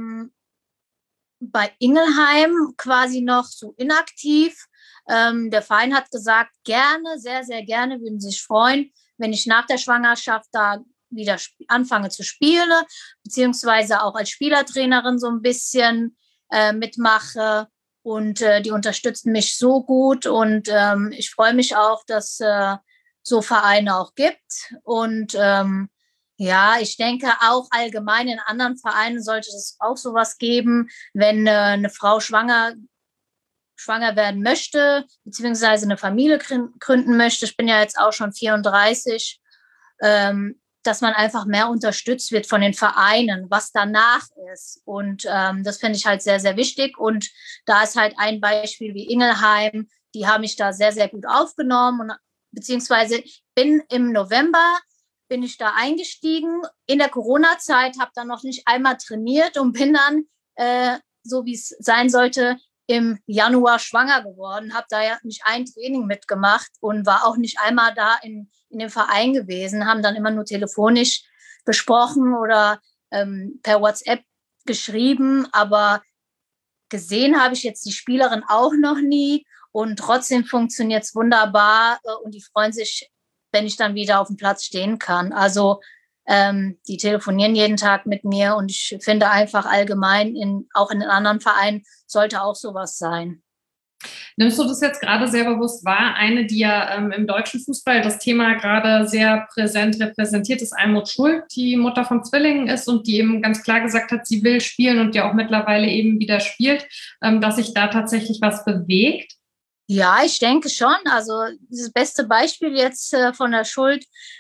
bei Ingelheim quasi noch so inaktiv. Der Verein hat gesagt, gerne, sehr, sehr gerne, würden sie sich freuen, wenn ich nach der Schwangerschaft da wieder anfange zu spielen, beziehungsweise auch als Spielertrainerin so ein bisschen mitmache. Und die unterstützen mich so gut. Und ich freue mich auch, dass so Vereine auch gibt. Und ja, ich denke auch allgemein in anderen Vereinen sollte es auch sowas geben, wenn eine Frau schwanger werden möchte, beziehungsweise eine Familie gründen möchte. Ich bin ja jetzt auch schon 34, dass man einfach mehr unterstützt wird von den Vereinen, was danach ist. Und das finde ich halt sehr, sehr wichtig. Und da ist halt ein Beispiel wie Ingelheim, die haben mich da sehr, sehr gut aufgenommen. Und, beziehungsweise im November bin ich da eingestiegen. In der Corona-Zeit habe dann noch nicht einmal trainiert und bin dann, so wie es sein sollte, im Januar schwanger geworden. Habe da ja nicht ein Training mitgemacht und war auch nicht einmal da in dem Verein gewesen. Haben dann immer nur telefonisch gesprochen oder per WhatsApp geschrieben. Aber gesehen habe ich jetzt die Spielerin auch noch nie. Und trotzdem funktioniert es wunderbar und die freuen sich, wenn ich dann wieder auf dem Platz stehen kann. Also die telefonieren jeden Tag mit mir und ich finde einfach allgemein, auch in den anderen Vereinen, sollte auch sowas sein. Nimmst du das jetzt gerade sehr bewusst wahr? Eine, die ja im deutschen Fußball das Thema gerade sehr präsent repräsentiert, ist Almut Schuld, die Mutter von Zwillingen ist und die eben ganz klar gesagt hat, sie will spielen und ja auch mittlerweile eben wieder spielt, dass sich da tatsächlich was bewegt. Ja, ich denke schon. Also das beste Beispiel jetzt von der Schuld,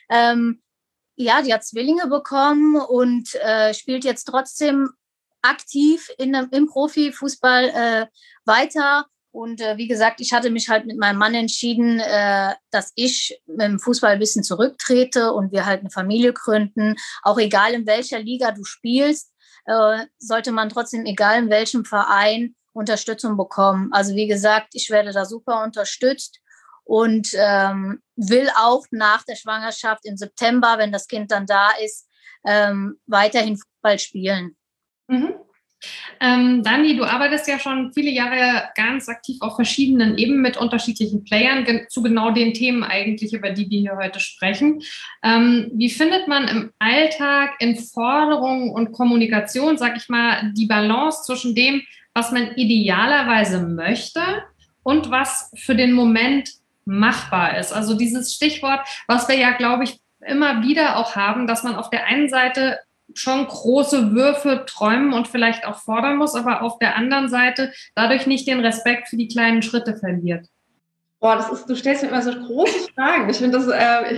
ja, die hat Zwillinge bekommen und spielt jetzt trotzdem aktiv im Profifußball weiter. Und wie gesagt, ich hatte mich halt mit meinem Mann entschieden, dass ich mit dem Fußball ein bisschen zurücktrete und wir halt eine Familie gründen. Auch egal in welcher Liga du spielst, sollte man trotzdem, egal in welchem Verein, Unterstützung bekommen. Also wie gesagt, ich werde da super unterstützt und will auch nach der Schwangerschaft im September, wenn das Kind dann da ist, weiterhin Fußball spielen. Mhm. Dani, du arbeitest ja schon viele Jahre ganz aktiv auf verschiedenen Ebenen mit unterschiedlichen Playern zu genau den Themen eigentlich, über die wir hier heute sprechen. Wie findet man im Alltag in Forderungen und Kommunikation, sag ich mal, die Balance zwischen dem, was man idealerweise möchte und was für den Moment machbar ist? Also dieses Stichwort, was wir ja, glaube ich, immer wieder auch haben, dass man auf der einen Seite schon große Würfe träumen und vielleicht auch fordern muss, aber auf der anderen Seite dadurch nicht den Respekt für die kleinen Schritte verliert. Boah, du stellst mir immer so große Fragen. Ich finde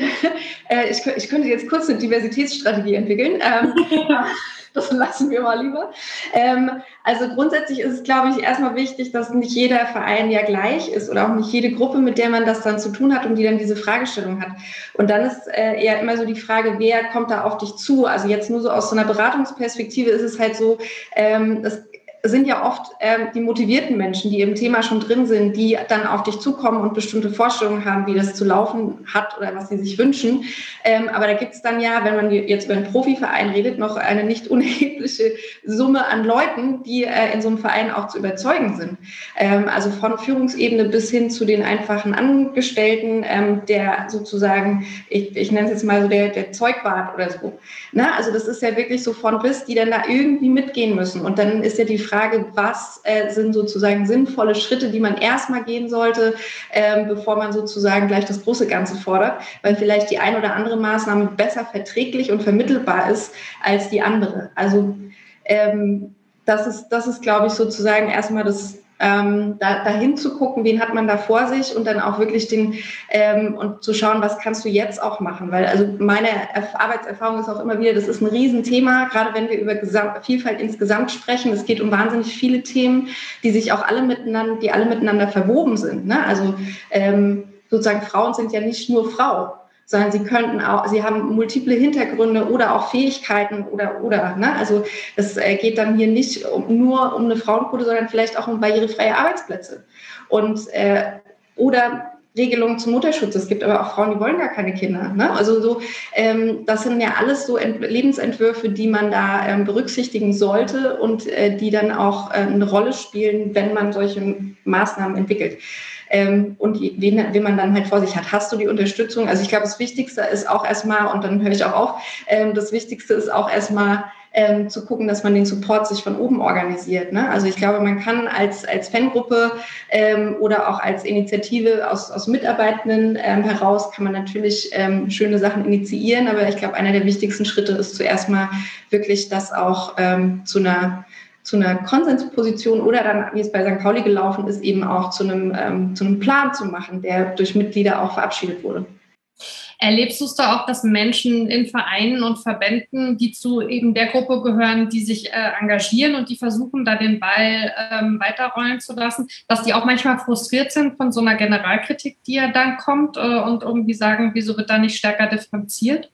das, ich könnte jetzt kurz eine Diversitätsstrategie entwickeln. Das lassen wir mal lieber. Also grundsätzlich ist es, glaube ich, erstmal wichtig, dass nicht jeder Verein ja gleich ist oder auch nicht jede Gruppe, mit der man das dann zu tun hat und die dann diese Fragestellung hat. Und dann ist eher immer so die Frage, wer kommt da auf dich zu? Also jetzt nur so aus so einer Beratungsperspektive ist es halt so, es sind ja oft die motivierten Menschen, die im Thema schon drin sind, die dann auf dich zukommen und bestimmte Vorstellungen haben, wie das zu laufen hat oder was sie sich wünschen. Aber da gibt es dann ja, wenn man jetzt über einen Profiverein redet, noch eine nicht unerhebliche Summe an Leuten, die in so einem Verein auch zu überzeugen sind. Also von Führungsebene bis hin zu den einfachen Angestellten, der sozusagen, ich nenne es jetzt mal so der Zeugwart oder so. Na, also das ist ja wirklich so von bis, die dann da irgendwie mitgehen müssen. Und dann ist ja die Frage, was sind sozusagen sinnvolle Schritte, die man erstmal gehen sollte, bevor man sozusagen gleich das große Ganze fordert, weil vielleicht die ein oder andere Maßnahme besser verträglich und vermittelbar ist als die andere. Also das ist, glaube ich, sozusagen erstmal das dahin zu gucken, wen hat man da vor sich und dann auch wirklich und zu schauen, was kannst du jetzt auch machen, weil also meine Arbeitserfahrung ist auch immer wieder, das ist ein Riesenthema, gerade wenn wir über Vielfalt insgesamt sprechen, es geht um wahnsinnig viele Themen, die alle miteinander verwoben sind, ne? Also sozusagen Frauen sind ja nicht nur Frau, sondern sie haben multiple Hintergründe oder auch Fähigkeiten oder, ne? Also es geht dann hier nicht nur um eine Frauenquote, sondern vielleicht auch um barrierefreie Arbeitsplätze und oder Regelungen zum Mutterschutz. Es gibt aber auch Frauen, die wollen gar keine Kinder, ne? Also so, das sind ja alles so Lebensentwürfe, die man da berücksichtigen sollte und die dann auch eine Rolle spielen, wenn man solche Maßnahmen entwickelt. Und wen man dann halt vor sich hat. Hast du die Unterstützung? Also ich glaube, das Wichtigste ist auch erstmal, und dann höre ich auch auf, das Wichtigste ist auch erstmal zu gucken, dass man den Support sich von oben organisiert. Ne? Also ich glaube, man kann als Fangruppe oder auch als Initiative aus Mitarbeitenden heraus kann man natürlich schöne Sachen initiieren, aber ich glaube, einer der wichtigsten Schritte ist zuerst mal wirklich das auch zu einer Konsensposition oder dann, wie es bei St. Pauli gelaufen ist, eben auch zu einem Plan zu machen, der durch Mitglieder auch verabschiedet wurde. Erlebst du es da auch, dass Menschen in Vereinen und Verbänden, die zu eben der Gruppe gehören, die sich engagieren und die versuchen, da den Ball weiterrollen zu lassen, dass die auch manchmal frustriert sind von so einer Generalkritik, die ja dann kommt und irgendwie sagen, wieso wird da nicht stärker differenziert?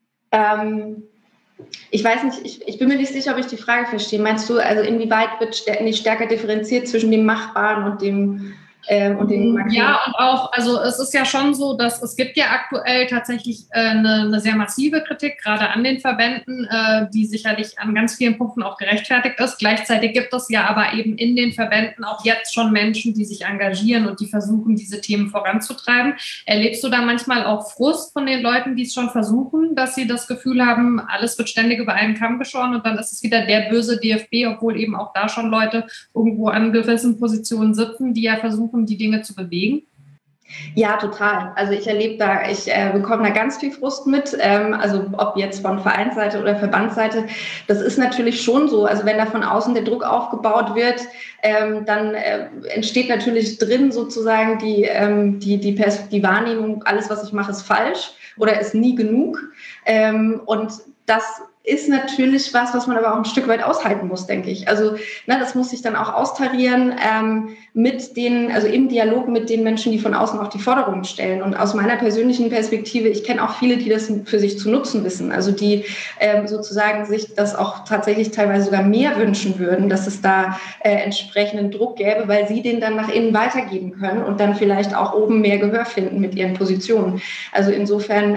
Ich weiß nicht, ich bin mir nicht sicher, ob ich die Frage verstehe. Meinst du, also inwieweit wird nicht stärker differenziert zwischen dem Machbaren und dem Ja, und auch, also es ist ja schon so, dass es gibt ja aktuell tatsächlich eine sehr massive Kritik, gerade an den Verbänden, die sicherlich an ganz vielen Punkten auch gerechtfertigt ist. Gleichzeitig gibt es ja aber eben in den Verbänden auch jetzt schon Menschen, die sich engagieren und die versuchen, diese Themen voranzutreiben. Erlebst du da manchmal auch Frust von den Leuten, die es schon versuchen, dass sie das Gefühl haben, alles wird ständig über einen Kamm geschoren und dann ist es wieder der böse DFB, obwohl eben auch da schon Leute irgendwo an gewissen Positionen sitzen, die ja versuchen, die Dinge zu bewegen? Ja, total. Also ich bekomme da ganz viel Frust mit, also ob jetzt von Vereinsseite oder Verbandsseite. Das ist natürlich schon so. Also wenn da von außen der Druck aufgebaut wird, dann entsteht natürlich drin sozusagen die Wahrnehmung, alles, was ich mache, ist falsch oder ist nie genug. Und das ist natürlich was man aber auch ein Stück weit aushalten muss, denke ich. Also das muss sich dann auch austarieren also im Dialog mit den Menschen, die von außen auch die Forderungen stellen. Und aus meiner persönlichen Perspektive, ich kenne auch viele, die das für sich zu nutzen wissen, also die sozusagen sich das auch tatsächlich teilweise sogar mehr wünschen würden, dass es da entsprechenden Druck gäbe, weil sie den dann nach innen weitergeben können und dann vielleicht auch oben mehr Gehör finden mit ihren Positionen. Also insofern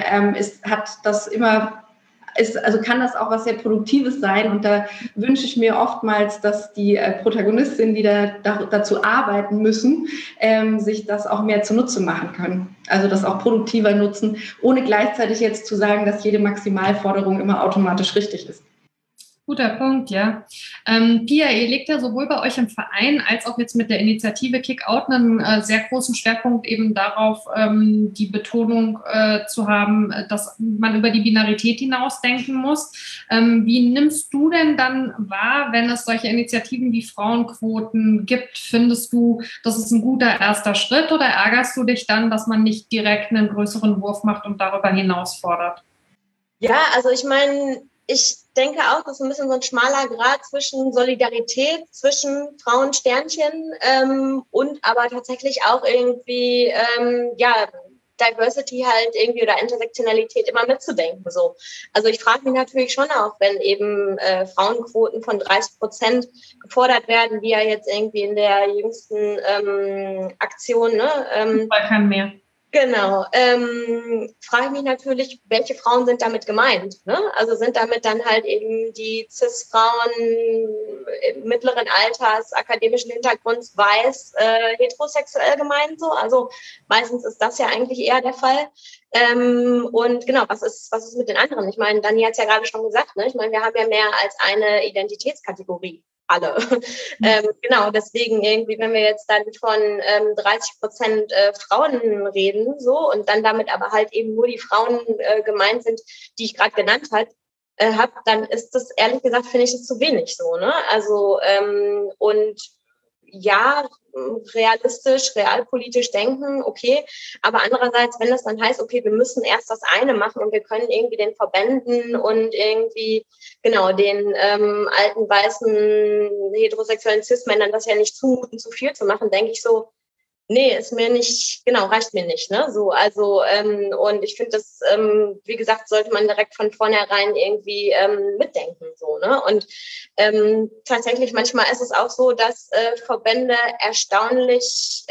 kann das auch was sehr Produktives sein und da wünsche ich mir oftmals, dass die Protagonistinnen, die dazu arbeiten müssen, sich das auch mehr zunutze machen können. Also das auch produktiver nutzen, ohne gleichzeitig jetzt zu sagen, dass jede Maximalforderung immer automatisch richtig ist. Guter Punkt, ja. Pia, ihr legt ja sowohl bei euch im Verein als auch jetzt mit der Initiative Kick-Out einen sehr großen Schwerpunkt eben darauf, die Betonung zu haben, dass man über die Binarität hinausdenken muss. Wie nimmst du denn dann wahr, wenn es solche Initiativen wie Frauenquoten gibt? Findest du, das ist ein guter erster Schritt oder ärgerst du dich dann, dass man nicht direkt einen größeren Wurf macht und darüber hinaus fordert? Ja, also ich meine, ich denke auch, das ist ein bisschen so ein schmaler Grad zwischen Solidarität, zwischen Frauensternchen und aber tatsächlich auch irgendwie, Diversity halt irgendwie oder Intersektionalität immer mitzudenken. So. Also ich frage mich natürlich schon auch, wenn eben Frauenquoten von 30% gefordert werden, wie ja jetzt irgendwie in der jüngsten Aktion, ne? Kein mehr. Genau. Frage ich mich natürlich, welche Frauen sind damit gemeint? Ne? Also sind damit dann halt eben die Cis-Frauen mittleren Alters, akademischen Hintergrunds, weiß, heterosexuell gemeint so? Also meistens ist das ja eigentlich eher der Fall. Und genau, was ist mit den anderen? Ich meine, Dani hat es ja gerade schon gesagt, ne? Ich meine, wir haben ja mehr als eine Identitätskategorie. Alle. Genau, deswegen irgendwie, wenn wir jetzt dann von 30% Frauen reden, so, und dann damit aber halt eben nur die Frauen gemeint sind, die ich gerade genannt habe, dann ist das, ehrlich gesagt, finde ich es zu wenig so, ne? Also, und ja, realistisch, realpolitisch denken, okay, aber andererseits, wenn das dann heißt, okay, wir müssen erst das eine machen und wir können irgendwie den Verbänden und irgendwie, genau, den alten, weißen, heterosexuellen Cis-Männern das ja nicht zumuten, zu viel zu machen, denke ich so, nee, ist mir nicht, genau, reicht mir nicht, ne, so, also, und ich finde das, wie gesagt, sollte man direkt von vornherein irgendwie mitdenken, so, ne, und tatsächlich manchmal ist es auch so, dass Verbände erstaunlich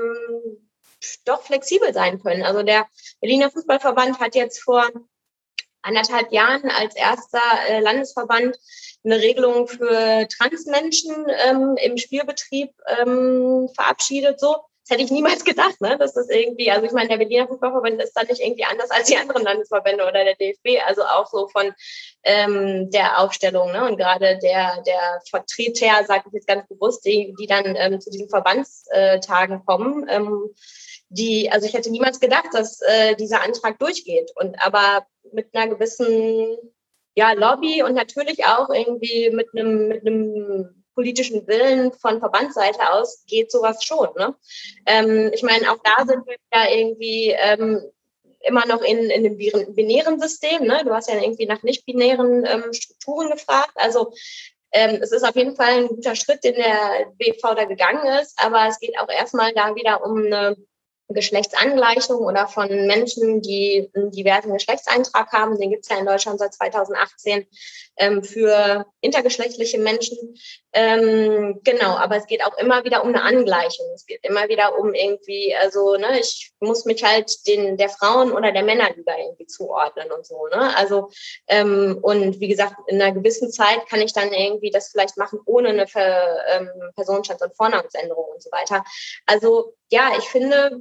doch flexibel sein können. Also der Berliner Fußballverband hat jetzt vor 1,5 Jahren als erster Landesverband eine Regelung für Transmenschen im Spielbetrieb verabschiedet, so. Das hätte ich niemals gedacht, ne? Dass das irgendwie, also ich meine, der Berliner Fußballverband ist da nicht irgendwie anders als die anderen Landesverbände oder der DFB, also auch so von der Aufstellung, ne? Und gerade der Vertreter, sage ich jetzt ganz bewusst, die dann zu diesen Verbandstagen kommen, also ich hätte niemals gedacht, dass dieser Antrag durchgeht. Und aber mit einer gewissen Lobby und natürlich auch irgendwie mit einem politischen Willen von Verbandsseite aus geht sowas schon. Ne? Ich meine, auch da sind wir ja irgendwie immer noch in dem binären System. Ne? Du hast ja irgendwie nach nicht-binären Strukturen gefragt. Also es ist auf jeden Fall ein guter Schritt, den der BV da gegangen ist. Aber es geht auch erstmal da wieder um eine Geschlechtsangleichung oder von Menschen, die einen diversen Geschlechtseintrag haben. Den gibt es ja in Deutschland seit 2018 für intergeschlechtliche Menschen. Genau, aber es geht auch immer wieder um eine Angleichung. Es geht immer wieder um irgendwie, also ne, ich muss mich halt der Frauen- oder der Männerliga irgendwie zuordnen und so. Ne? Also und wie gesagt, in einer gewissen Zeit kann ich dann irgendwie das vielleicht machen ohne eine Personenstands- und Vornamensänderung und so weiter. Also ja, ich finde,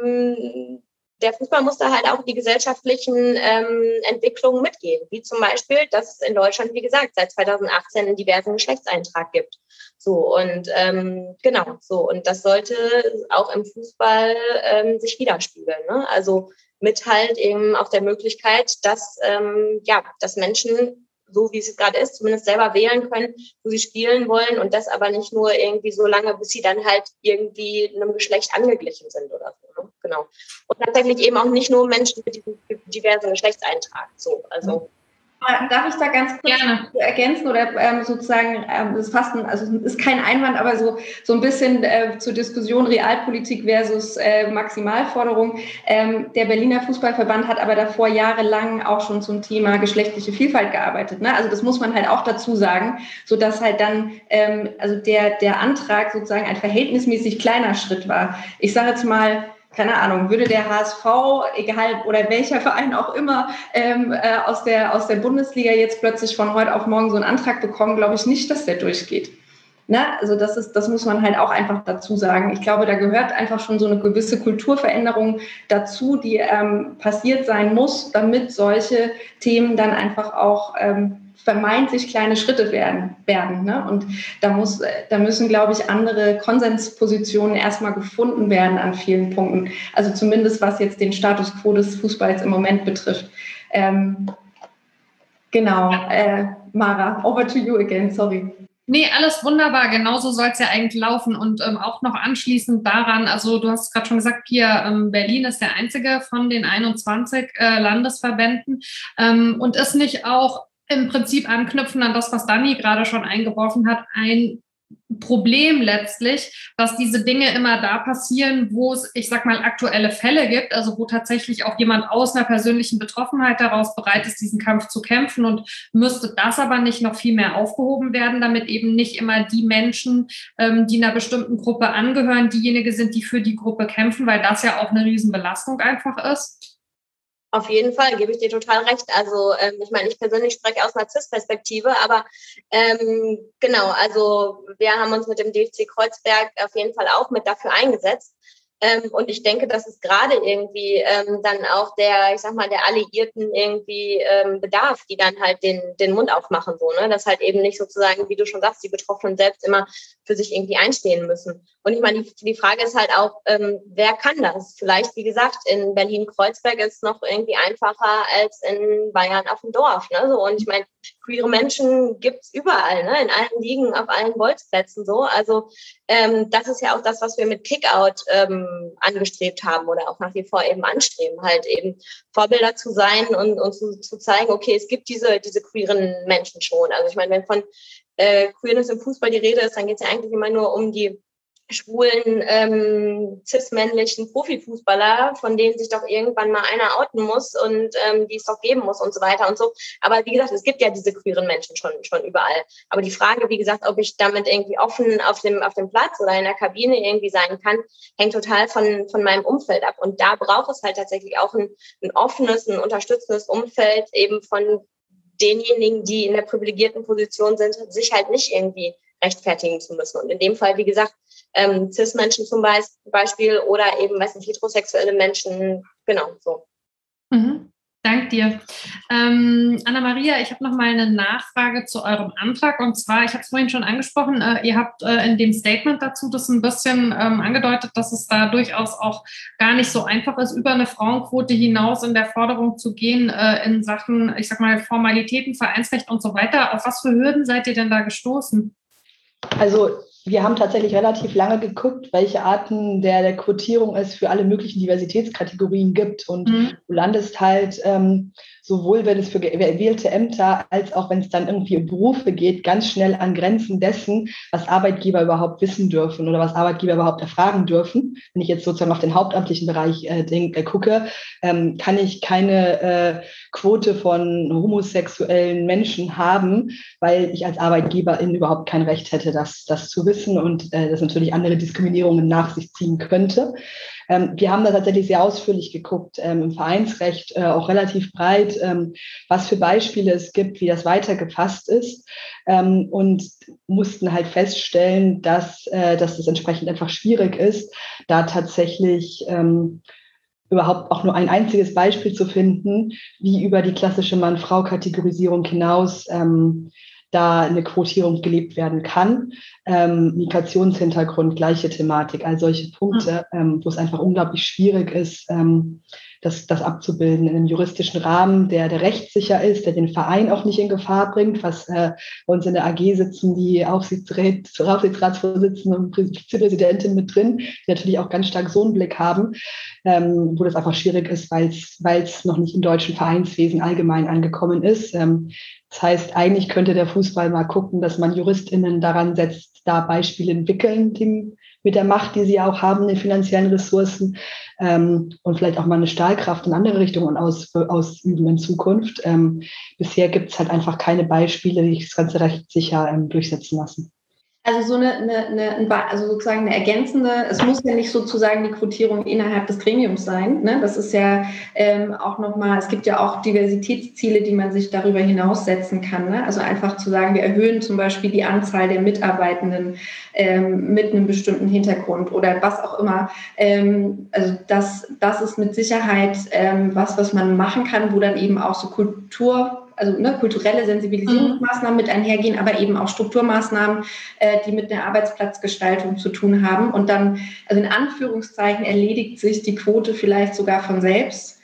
der Fußball muss da halt auch die gesellschaftlichen Entwicklungen mitgehen, wie zum Beispiel, dass es in Deutschland, wie gesagt, seit 2018 einen diversen Geschlechtseintrag gibt. So und genau, so und das sollte auch im Fußball sich widerspiegeln. Ne? Also mit halt eben auch der Möglichkeit, dass dass Menschen, so wie es jetzt gerade ist, zumindest selber wählen können, wo sie spielen wollen und das aber nicht nur irgendwie so lange, bis sie dann halt irgendwie einem Geschlecht angeglichen sind oder so. Ne? Genau. Und tatsächlich eben auch nicht nur Menschen mit diesem diversen Geschlechtseintrag. So, also. Darf ich da ganz kurz ergänzen oder sozusagen, das ist fast ist kein Einwand, aber so ein bisschen zur Diskussion Realpolitik versus Maximalforderung. Der Berliner Fußballverband hat aber davor jahrelang auch schon zum Thema geschlechtliche Vielfalt gearbeitet. Ne? Also das muss man halt auch dazu sagen, sodass halt dann also der Antrag sozusagen ein verhältnismäßig kleiner Schritt war. Ich sage jetzt mal, keine Ahnung, würde der HSV, egal oder welcher Verein auch immer, aus der Bundesliga jetzt plötzlich von heute auf morgen so einen Antrag bekommen, glaube ich nicht, dass der durchgeht. Ne? Also das muss man halt auch einfach dazu sagen. Ich glaube, da gehört einfach schon so eine gewisse Kulturveränderung dazu, die passiert sein muss, damit solche Themen dann einfach auch vermeintlich kleine Schritte werden. Ne? Und da müssen, glaube ich, andere Konsenspositionen erstmal gefunden werden an vielen Punkten. Also zumindest was jetzt den Status quo des Fußballs im Moment betrifft. Genau. Mara, over to you again, sorry. Nee, alles wunderbar. Genauso soll es ja eigentlich laufen. Und auch noch anschließend daran, also du hast gerade schon gesagt, hier Berlin ist der einzige von den 21 Landesverbänden und ist nicht auch im Prinzip anknüpfen an das, was Dani gerade schon eingeworfen hat, ein Problem letztlich, dass diese Dinge immer da passieren, wo es, ich sag mal, aktuelle Fälle gibt, also wo tatsächlich auch jemand aus einer persönlichen Betroffenheit daraus bereit ist, diesen Kampf zu kämpfen und müsste das aber nicht noch viel mehr aufgehoben werden, damit eben nicht immer die Menschen, die einer bestimmten Gruppe angehören, diejenigen sind, die für die Gruppe kämpfen, weil das ja auch eine Riesenbelastung einfach ist. Auf jeden Fall, gebe ich dir total recht. Also ich meine, ich persönlich spreche aus einer CIS-Perspektive, aber genau, also wir haben uns mit dem DFC Kreuzberg auf jeden Fall auch mit dafür eingesetzt. Und ich denke, dass es gerade irgendwie dann auch der Alliierten irgendwie bedarf, die dann halt den Mund aufmachen, so, ne? Dass halt eben nicht sozusagen, wie du schon sagst, die Betroffenen selbst immer für sich irgendwie einstehen müssen. Und ich meine, die Frage ist halt auch, wer kann das? Vielleicht, wie gesagt, in Berlin-Kreuzberg ist es noch irgendwie einfacher als in Bayern auf dem Dorf, ne? So, und ich meine, queere Menschen gibt's überall, ne? In allen Ligen, auf allen Bolzplätzen so. Also das ist ja auch das, was wir mit Kickout angestrebt haben oder auch nach wie vor eben anstreben, halt eben Vorbilder zu sein und zu zeigen, okay, es gibt diese queeren Menschen schon. Also ich meine, wenn von Queerness im Fußball die Rede ist, dann geht es ja eigentlich immer nur um die schwulen, cis-männlichen Profifußballer, von denen sich doch irgendwann mal einer outen muss und die es doch geben muss und so weiter und so. Aber wie gesagt, es gibt ja diese queeren Menschen schon überall. Aber die Frage, wie gesagt, ob ich damit irgendwie offen auf dem Platz oder in der Kabine irgendwie sein kann, hängt total von meinem Umfeld ab. Und da braucht es halt tatsächlich auch ein offenes, ein unterstützendes Umfeld eben von denjenigen, die in der privilegierten Position sind, sich halt nicht irgendwie rechtfertigen zu müssen. Und in dem Fall, wie gesagt, Cis-Menschen zum Beispiel oder eben, heterosexuelle Menschen, genau so. Mhm. Danke dir. Anna-Maria, ich habe noch mal eine Nachfrage zu eurem Antrag. Und zwar, ich habe es vorhin schon angesprochen, ihr habt in dem Statement dazu das ein bisschen angedeutet, dass es da durchaus auch gar nicht so einfach ist, über eine Frauenquote hinaus in der Forderung zu gehen in Sachen, ich sag mal, Formalitäten, Vereinsrecht und so weiter. Auf was für Hürden seid ihr denn da gestoßen? Also wir haben tatsächlich relativ lange geguckt, welche Arten der Quotierung es für alle möglichen Diversitätskategorien gibt. Und du landest halt sowohl, wenn es für gewählte Ämter, als auch wenn es dann irgendwie um Berufe geht, ganz schnell an Grenzen dessen, was Arbeitgeber überhaupt wissen dürfen oder was Arbeitgeber überhaupt erfragen dürfen. Wenn ich jetzt sozusagen auf den hauptamtlichen Bereich gucke, kann ich keine Quote von homosexuellen Menschen haben, weil ich als Arbeitgeberin überhaupt kein Recht hätte, das zu wissen und das natürlich andere Diskriminierungen nach sich ziehen könnte. Wir haben da tatsächlich sehr ausführlich geguckt, im Vereinsrecht auch relativ breit, was für Beispiele es gibt, wie das weitergefasst ist, und mussten halt feststellen, dass das entsprechend einfach schwierig ist, da tatsächlich überhaupt auch nur ein einziges Beispiel zu finden, wie über die klassische Mann-Frau-Kategorisierung hinaus da eine Quotierung gelebt werden kann. Migrationshintergrund, gleiche Thematik, all solche Punkte, wo es einfach unglaublich schwierig ist, das abzubilden in einem juristischen Rahmen, der rechtssicher ist, der den Verein auch nicht in Gefahr bringt, was bei uns in der AG sitzen die Aufsichtsratsvorsitzenden und Vizepräsidentin mit drin, die natürlich auch ganz stark so einen Blick haben, wo das einfach schwierig ist, weil es noch nicht im deutschen Vereinswesen allgemein angekommen ist. Das heißt, eigentlich könnte der Fußball mal gucken, dass man JuristInnen daran setzt, da Beispiele entwickeln, mit der Macht, die sie auch haben, den finanziellen Ressourcen, und vielleicht auch mal eine Stahlkraft in andere Richtungen ausüben in Zukunft. Bisher gibt es halt einfach keine Beispiele, die das ganze Recht sicher durchsetzen lassen. Also also sozusagen eine ergänzende, es muss ja nicht sozusagen die Quotierung innerhalb des Gremiums sein. Ne? Das ist ja auch nochmal, es gibt ja auch Diversitätsziele, die man sich darüber hinaus setzen kann. Ne? Also einfach zu sagen, wir erhöhen zum Beispiel die Anzahl der Mitarbeitenden mit einem bestimmten Hintergrund oder was auch immer. Also das ist mit Sicherheit was man machen kann, wo dann eben auch so kulturelle Sensibilisierungsmaßnahmen mit einhergehen, aber eben auch Strukturmaßnahmen, die mit der Arbeitsplatzgestaltung zu tun haben. Und dann, also in Anführungszeichen, erledigt sich die Quote vielleicht sogar von selbst,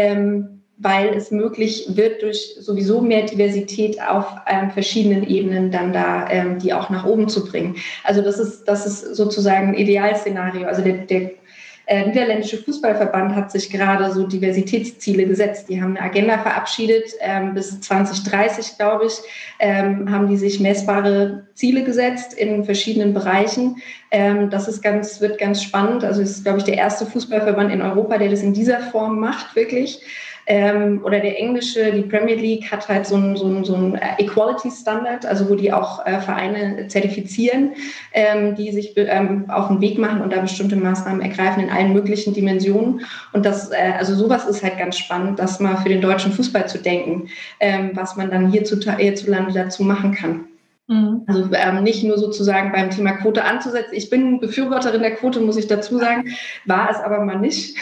weil es möglich wird, durch sowieso mehr Diversität auf verschiedenen Ebenen dann da die auch nach oben zu bringen. Also das ist sozusagen ein Idealszenario. Also der niederländische Fußballverband hat sich gerade so Diversitätsziele gesetzt. Die haben eine Agenda verabschiedet. Bis 2030, glaube ich, haben die sich messbare Ziele gesetzt in verschiedenen Bereichen. Das wird ganz spannend. Also es ist, glaube ich, der erste Fußballverband in Europa, der das in dieser Form macht, wirklich. Oder der englische, die Premier League hat halt so ein Equality Standard, also wo die auch Vereine zertifizieren, die sich auf den Weg machen und da bestimmte Maßnahmen ergreifen in allen möglichen Dimensionen. Und also sowas ist halt ganz spannend, das mal für den deutschen Fußball zu denken, was man dann hierzulande dazu machen kann. Also nicht nur sozusagen beim Thema Quote anzusetzen. Ich bin Befürworterin der Quote, muss ich dazu sagen, war es aber mal nicht.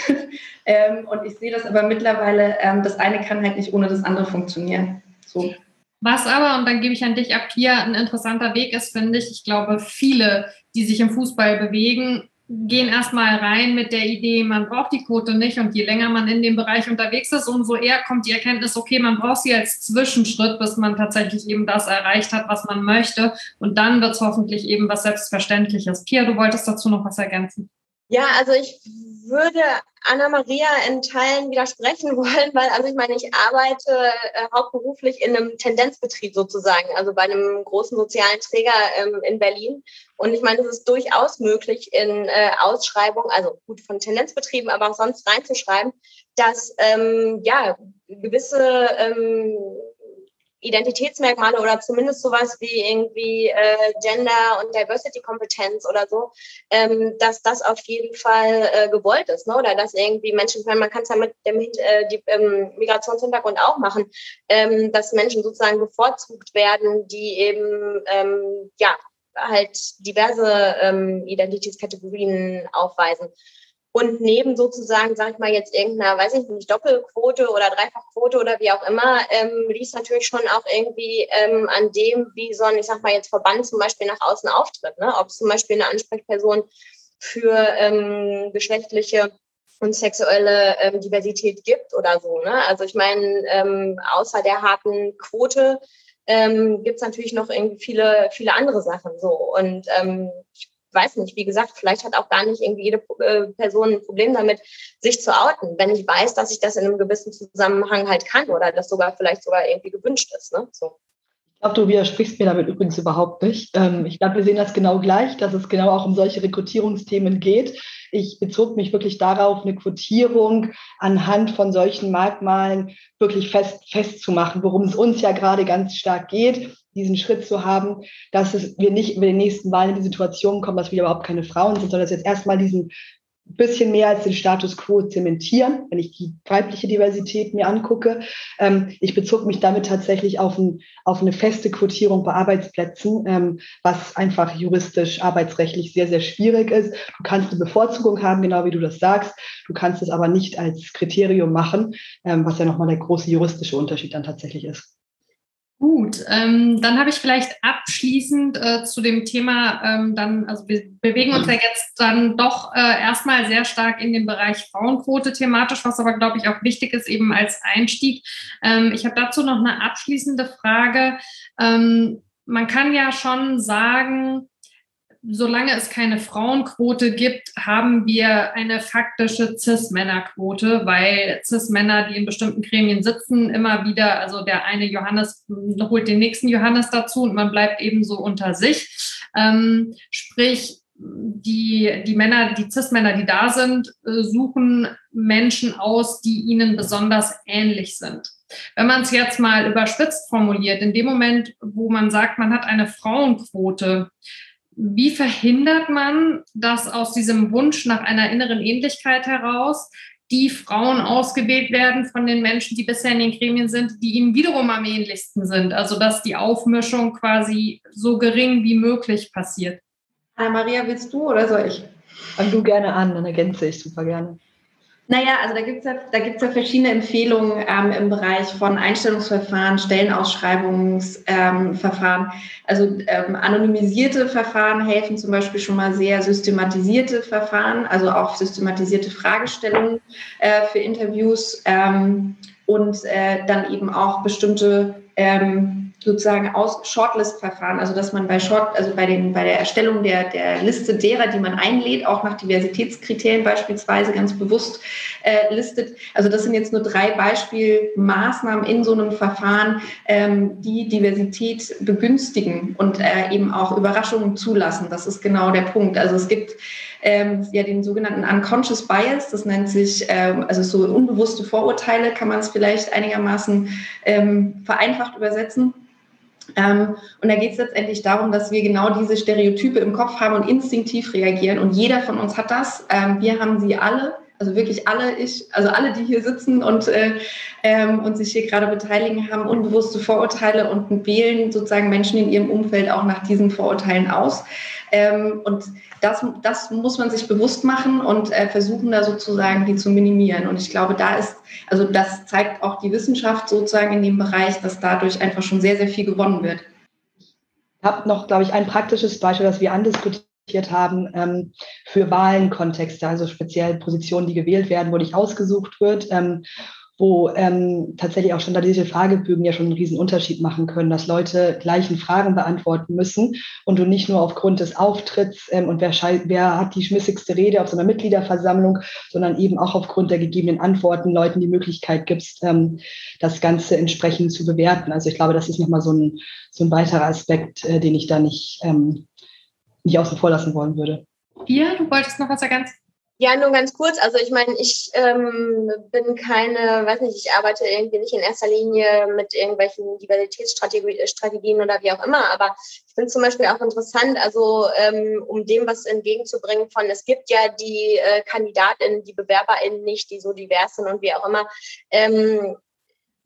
Und ich sehe das aber mittlerweile, das eine kann halt nicht ohne das andere funktionieren. So. Was aber, und dann gebe ich an dich ab, hier ein interessanter Weg ist, finde ich, ich glaube, viele, die sich im Fußball bewegen, gehen erstmal rein mit der Idee, man braucht die Quote nicht, und je länger man in dem Bereich unterwegs ist, umso eher kommt die Erkenntnis, okay, man braucht sie als Zwischenschritt, bis man tatsächlich eben das erreicht hat, was man möchte, und dann wird es hoffentlich eben was Selbstverständliches. Pia, du wolltest dazu noch was ergänzen? Ja, also ich würde Anna-Maria in Teilen widersprechen wollen, weil, also ich meine, ich arbeite hauptberuflich in einem Tendenzbetrieb sozusagen, also bei einem großen sozialen Träger in Berlin. Und ich meine, es ist durchaus möglich, in Ausschreibungen, also gut von Tendenzbetrieben, aber auch sonst reinzuschreiben, dass gewisse Identitätsmerkmale oder zumindest sowas wie irgendwie Gender- und Diversity-Kompetenz oder so, dass das auf jeden Fall gewollt ist, ne? Oder dass irgendwie Menschen, man kann es ja mit dem Migrationshintergrund auch machen, dass Menschen sozusagen bevorzugt werden, die eben halt diverse Identitätskategorien aufweisen. Und neben sozusagen, sag ich mal, jetzt irgendeiner, weiß ich nicht, Doppelquote oder Dreifachquote oder wie auch immer, liegt es natürlich schon auch irgendwie an dem, wie so ein, ich sag mal jetzt Verband zum Beispiel nach außen auftritt, ne? Ob es zum Beispiel eine Ansprechperson für geschlechtliche und sexuelle Diversität gibt oder so, ne? Also ich meine, außer der harten Quote gibt es natürlich noch irgendwie viele, viele andere Sachen so. Und ich weiß nicht, wie gesagt, vielleicht hat auch gar nicht irgendwie jede Person ein Problem damit, sich zu outen, wenn ich weiß, dass ich das in einem gewissen Zusammenhang halt kann oder das vielleicht sogar irgendwie gewünscht ist, ne? So. Ich glaube, du widersprichst mir damit übrigens überhaupt nicht. Ich glaube, wir sehen das genau gleich, dass es genau auch um solche Rekrutierungsthemen geht. Ich bezog mich wirklich darauf, eine Quotierung anhand von solchen Merkmalen wirklich festzumachen, worum es uns ja gerade ganz stark geht, diesen Schritt zu haben, dass wir nicht über die nächsten Wahlen in die Situation kommen, dass wir überhaupt keine Frauen sind, sondern dass jetzt erstmal diesen bisschen mehr als den Status quo zementieren, wenn ich die weibliche Diversität mir angucke. Ich bezog mich damit tatsächlich auf eine feste Quotierung bei Arbeitsplätzen, was einfach juristisch, arbeitsrechtlich sehr, sehr schwierig ist. Du kannst eine Bevorzugung haben, genau wie du das sagst. Du kannst es aber nicht als Kriterium machen, was ja nochmal der große juristische Unterschied dann tatsächlich ist. Gut, dann habe ich vielleicht abschließend zu dem Thema also wir bewegen uns ja jetzt dann doch erstmal sehr stark in den Bereich Frauenquote thematisch, was aber, glaube ich, auch wichtig ist eben als Einstieg. Ich habe dazu noch eine abschließende Frage. Man kann ja schon sagen, solange es keine Frauenquote gibt, haben wir eine faktische Cis-Männer-Quote, weil Cis-Männer, die in bestimmten Gremien sitzen, immer wieder, also der eine Johannes holt den nächsten Johannes dazu und man bleibt eben so unter sich. Sprich, die Männer, die Cis-Männer, die da sind, suchen Menschen aus, die ihnen besonders ähnlich sind. Wenn man es jetzt mal überspitzt formuliert, in dem Moment, wo man sagt, man hat eine Frauenquote, wie verhindert man, dass aus diesem Wunsch nach einer inneren Ähnlichkeit heraus die Frauen ausgewählt werden von den Menschen, die bisher in den Gremien sind, die ihnen wiederum am ähnlichsten sind? Also dass die Aufmischung quasi so gering wie möglich passiert. Maria, willst du oder soll ich? Fang du gerne an, dann ergänze ich super gerne. Naja, also da gibt's ja verschiedene Empfehlungen im Bereich von Einstellungsverfahren, Stellenausschreibungsverfahren. Also anonymisierte Verfahren helfen zum Beispiel schon mal sehr, systematisierte Verfahren, also auch systematisierte Fragestellungen für Interviews und dann eben auch bestimmte sozusagen Shortlist-Verfahren, also dass man bei der Erstellung der Liste derer, die man einlädt, auch nach Diversitätskriterien beispielsweise ganz bewusst listet. Also das sind jetzt nur 3 Beispielmaßnahmen in so einem Verfahren, die Diversität begünstigen und eben auch Überraschungen zulassen. Das ist genau der Punkt. Also es gibt ja den sogenannten Unconscious Bias, das nennt sich, also so unbewusste Vorurteile, kann man es vielleicht einigermaßen vereinfacht übersetzen. Und da geht es letztendlich darum, dass wir genau diese Stereotype im Kopf haben und instinktiv reagieren. Und jeder von uns hat das. Wir haben sie alle, also wirklich alle, alle, die hier sitzen und sich hier gerade beteiligen, haben unbewusste Vorurteile und wählen sozusagen Menschen in ihrem Umfeld auch nach diesen Vorurteilen aus. Und das muss man sich bewusst machen und versuchen da sozusagen die zu minimieren. Und ich glaube, das zeigt auch die Wissenschaft sozusagen in dem Bereich, dass dadurch einfach schon sehr, sehr viel gewonnen wird. Ich habe noch, glaube ich, ein praktisches Beispiel, das wir andiskutiert haben für Wahlenkontexte, also speziell Positionen, die gewählt werden, wo nicht ausgesucht wird, wo tatsächlich auch standardisierte Fragebögen ja schon einen riesen Unterschied machen können, dass Leute gleichen Fragen beantworten müssen und du nicht nur aufgrund des Auftritts und wer hat die schmissigste Rede auf so einer Mitgliederversammlung, sondern eben auch aufgrund der gegebenen Antworten Leuten die Möglichkeit gibst, das Ganze entsprechend zu bewerten. Also ich glaube, das ist nochmal so ein weiterer Aspekt, den ich da nicht außen vor lassen wollen würde. Pia, du wolltest noch was ergänzen? Ja, nur ganz kurz. Also ich meine, ich bin ich arbeite irgendwie nicht in erster Linie mit irgendwelchen Diversitätsstrategien oder wie auch immer, aber ich finde zum Beispiel auch interessant, also um dem was entgegenzubringen von, es gibt ja die KandidatInnen, die BewerberInnen nicht, die so divers sind und wie auch immer,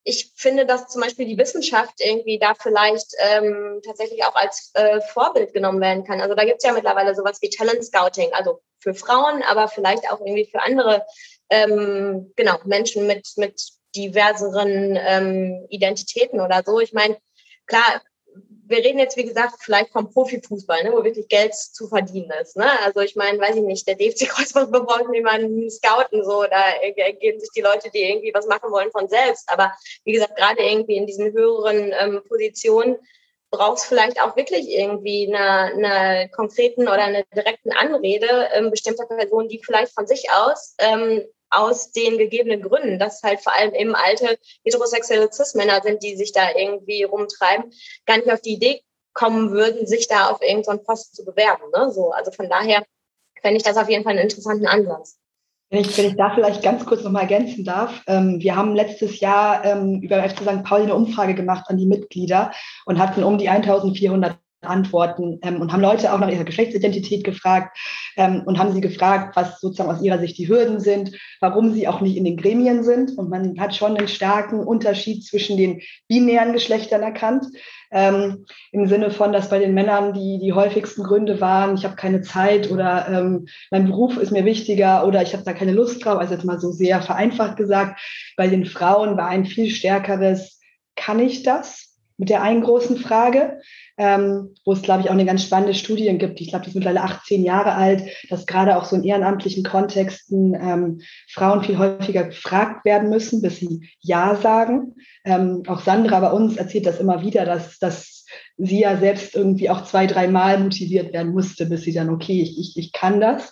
ich finde, dass zum Beispiel die Wissenschaft irgendwie da vielleicht tatsächlich auch als Vorbild genommen werden kann. Also da gibt es ja mittlerweile sowas wie Talent Scouting, also für Frauen, aber vielleicht auch irgendwie für andere Menschen mit diverseren Identitäten oder so. Ich meine, klar, wir reden jetzt, wie gesagt, vielleicht vom Profifußball, ne, wo wirklich Geld zu verdienen ist. Ne? Also ich meine, weiß ich nicht, der DFC Kreuzberg braucht niemanden scouten, so, da ergeben sich die Leute, die irgendwie was machen wollen, von selbst. Aber wie gesagt, gerade irgendwie in diesen höheren Positionen braucht es vielleicht auch wirklich irgendwie eine konkreten oder eine direkten Anrede bestimmter Personen, die vielleicht von sich aus den gegebenen Gründen, dass halt vor allem eben alte heterosexuelle Cis-Männer sind, die sich da irgendwie rumtreiben, gar nicht auf die Idee kommen würden, sich da auf irgendeinen Posten zu bewerben. Ne? So, also von daher fände ich das auf jeden Fall einen interessanten Ansatz. Wenn ich da vielleicht ganz kurz nochmal ergänzen darf. Wir haben letztes Jahr über FC St. Pauli eine Umfrage gemacht an die Mitglieder und hatten um die 1400 Antworten und haben Leute auch nach ihrer Geschlechtsidentität gefragt und haben sie gefragt, was sozusagen aus ihrer Sicht die Hürden sind, warum sie auch nicht in den Gremien sind. Und man hat schon einen starken Unterschied zwischen den binären Geschlechtern erkannt, im Sinne von, dass bei den Männern die häufigsten Gründe waren, ich habe keine Zeit oder mein Beruf ist mir wichtiger oder ich habe da keine Lust drauf, also jetzt mal so sehr vereinfacht gesagt. Bei den Frauen war ein viel stärkeres, kann ich das? Mit der einen großen Frage, wo es, glaube ich, auch eine ganz spannende Studie gibt. Ich glaube, die ist mittlerweile 18 Jahre alt, dass gerade auch so in ehrenamtlichen Kontexten Frauen viel häufiger gefragt werden müssen, bis sie Ja sagen. Auch Sandra bei uns erzählt das immer wieder, dass sie ja selbst irgendwie auch 2-3 Mal motiviert werden musste, bis sie dann, okay, ich kann das.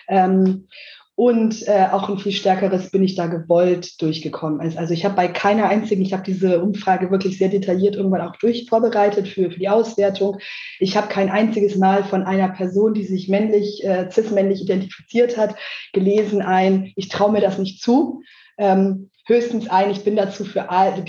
Und auch ein viel stärkeres bin ich da gewollt durchgekommen. Also ich habe bei keiner einzigen, ich habe diese Umfrage wirklich sehr detailliert irgendwann auch vorbereitet für die Auswertung. Ich habe kein einziges Mal von einer Person, die sich cis-männlich identifiziert hat, gelesen ich traue mir das nicht zu. Höchstens ich bin dazu zu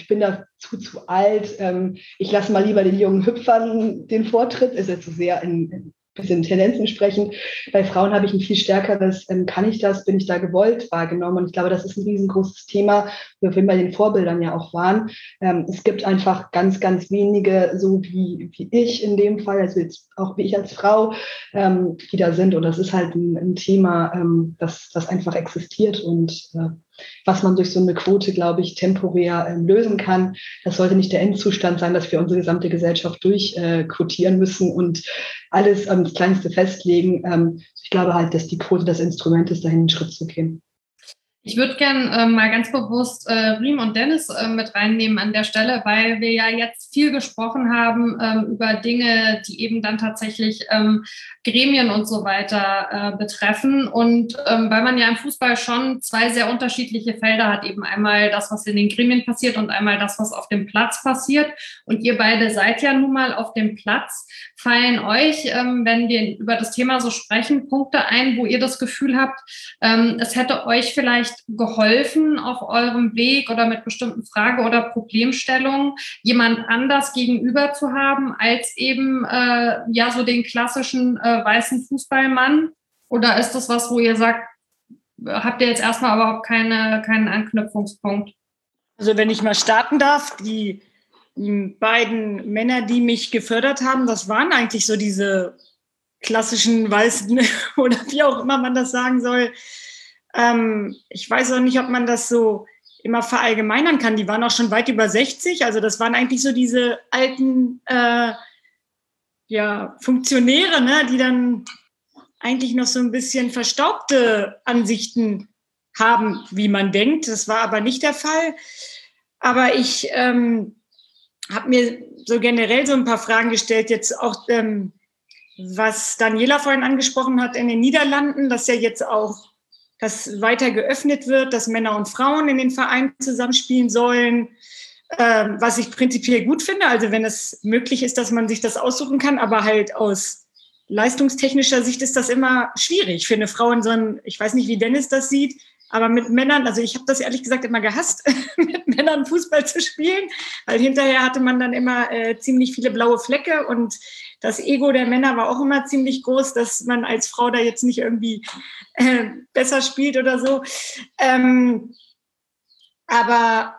alt. Ich lasse mal lieber den jungen Hüpfern den Vortritt. Ist jetzt so sehr ein bisschen Tendenzen sprechend. Bei Frauen habe ich ein viel stärkeres, kann ich das, bin ich da gewollt wahrgenommen. Und ich glaube, das ist ein riesengroßes Thema, wo wir bei den Vorbildern ja auch waren. Es gibt einfach ganz, ganz wenige, so wie ich in dem Fall, also jetzt auch wie ich als Frau, die da sind. Und das ist halt ein Thema, das einfach existiert und was man durch so eine Quote, glaube ich, temporär lösen kann. Das sollte nicht der Endzustand sein, dass wir unsere gesamte Gesellschaft durchquotieren müssen und alles ans Kleinste festlegen. Ich glaube halt, dass die Quote das Instrument ist, dahin einen Schritt zu gehen. Ich würde gern mal ganz bewusst Riem und Dennis mit reinnehmen an der Stelle, weil wir ja jetzt viel gesprochen haben über Dinge, die eben dann tatsächlich Gremien und so weiter betreffen. Und weil man ja im Fußball schon 2 sehr unterschiedliche Felder hat, eben einmal das, was in den Gremien passiert und einmal das, was auf dem Platz passiert. Und ihr beide seid ja nun mal auf dem Platz. Fallen euch, wenn wir über das Thema so sprechen, Punkte ein, wo ihr das Gefühl habt, es hätte euch vielleicht geholfen auf eurem Weg oder mit bestimmten Frage- oder Problemstellungen jemand anders gegenüber zu haben als eben so den klassischen weißen Fußballmann? Oder ist das was, wo ihr sagt, habt ihr jetzt erstmal überhaupt keinen Anknüpfungspunkt? Also wenn ich mal starten darf, die beiden Männer, die mich gefördert haben, das waren eigentlich so diese klassischen weißen oder wie auch immer man das sagen soll. Ich weiß auch nicht, ob man das so immer verallgemeinern kann. Die waren auch schon weit über 60. Also das waren eigentlich so diese alten Funktionäre, ne, die dann eigentlich noch so ein bisschen verstaubte Ansichten haben, wie man denkt. Das war aber nicht der Fall. Aber ich habe mir so generell so ein paar Fragen gestellt, jetzt auch, was Daniela vorhin angesprochen hat in den Niederlanden, dass ja jetzt auch das weiter geöffnet wird, dass Männer und Frauen in den Vereinen zusammenspielen sollen, was ich prinzipiell gut finde, also wenn es möglich ist, dass man sich das aussuchen kann, aber halt aus leistungstechnischer Sicht ist das immer schwierig für eine Frau in so einem, ich weiß nicht, wie Dennis das sieht, aber mit Männern, also ich habe das ehrlich gesagt immer gehasst, mit Männern Fußball zu spielen, weil hinterher hatte man dann immer ziemlich viele blaue Flecke und das Ego der Männer war auch immer ziemlich groß, dass man als Frau da jetzt nicht irgendwie besser spielt oder so. Aber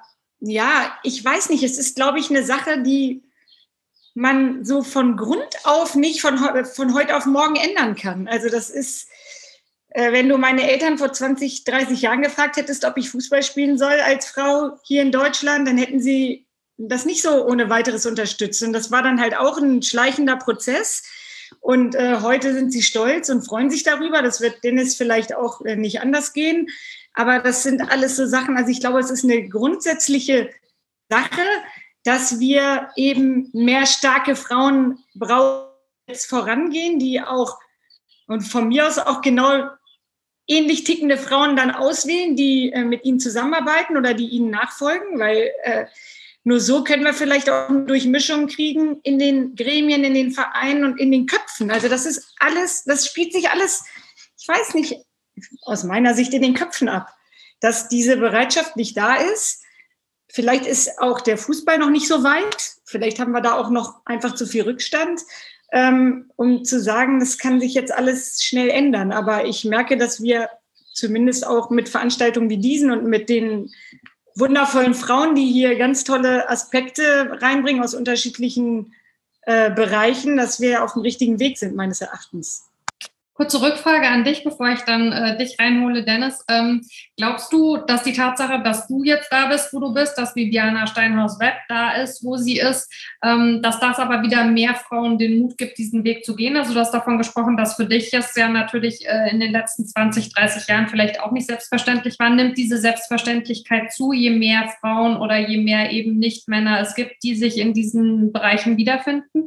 Ja, ich weiß nicht. Es ist, glaube ich, eine Sache, die man so von Grund auf nicht von heute auf morgen ändern kann. Also das ist, wenn du meine Eltern vor 20, 30 Jahren gefragt hättest, ob ich Fußball spielen soll als Frau hier in Deutschland, dann hätten sie das nicht so ohne weiteres unterstützt. Und das war dann halt auch ein schleichender Prozess. Und heute sind sie stolz und freuen sich darüber. Das wird Dennis vielleicht auch nicht anders gehen. Aber das sind alles so Sachen, also ich glaube, es ist eine grundsätzliche Sache, dass wir eben mehr starke Frauen brauchen, die jetzt vorangehen, die auch, und von mir aus auch genau ähnlich tickende Frauen dann auswählen, die mit ihnen zusammenarbeiten oder die ihnen nachfolgen, weil nur so können wir vielleicht auch eine Durchmischung kriegen in den Gremien, in den Vereinen und in den Köpfen. Also das ist alles, das spielt sich alles, ich weiß nicht, aus meiner Sicht in den Köpfen ab, dass diese Bereitschaft nicht da ist. Vielleicht ist auch der Fußball noch nicht so weit. Vielleicht haben wir da auch noch einfach zu viel Rückstand, um zu sagen, das kann sich jetzt alles schnell ändern. Aber ich merke, dass wir zumindest auch mit Veranstaltungen wie diesen und mit den wundervollen Frauen, die hier ganz tolle Aspekte reinbringen aus unterschiedlichen Bereichen, dass wir auf dem richtigen Weg sind, meines Erachtens. Kurze Rückfrage an dich, bevor ich dann dich reinhole, Dennis. Glaubst du, dass die Tatsache, dass du jetzt da bist, wo du bist, dass Viviana Steinhaus-Webb da ist, wo sie ist, dass das aber wieder mehr Frauen den Mut gibt, diesen Weg zu gehen? Also du hast davon gesprochen, dass für dich es ja natürlich in den letzten 20, 30 Jahren vielleicht auch nicht selbstverständlich war. Nimmt diese Selbstverständlichkeit zu, je mehr Frauen oder je mehr eben Nicht-Männer es gibt, die sich in diesen Bereichen wiederfinden?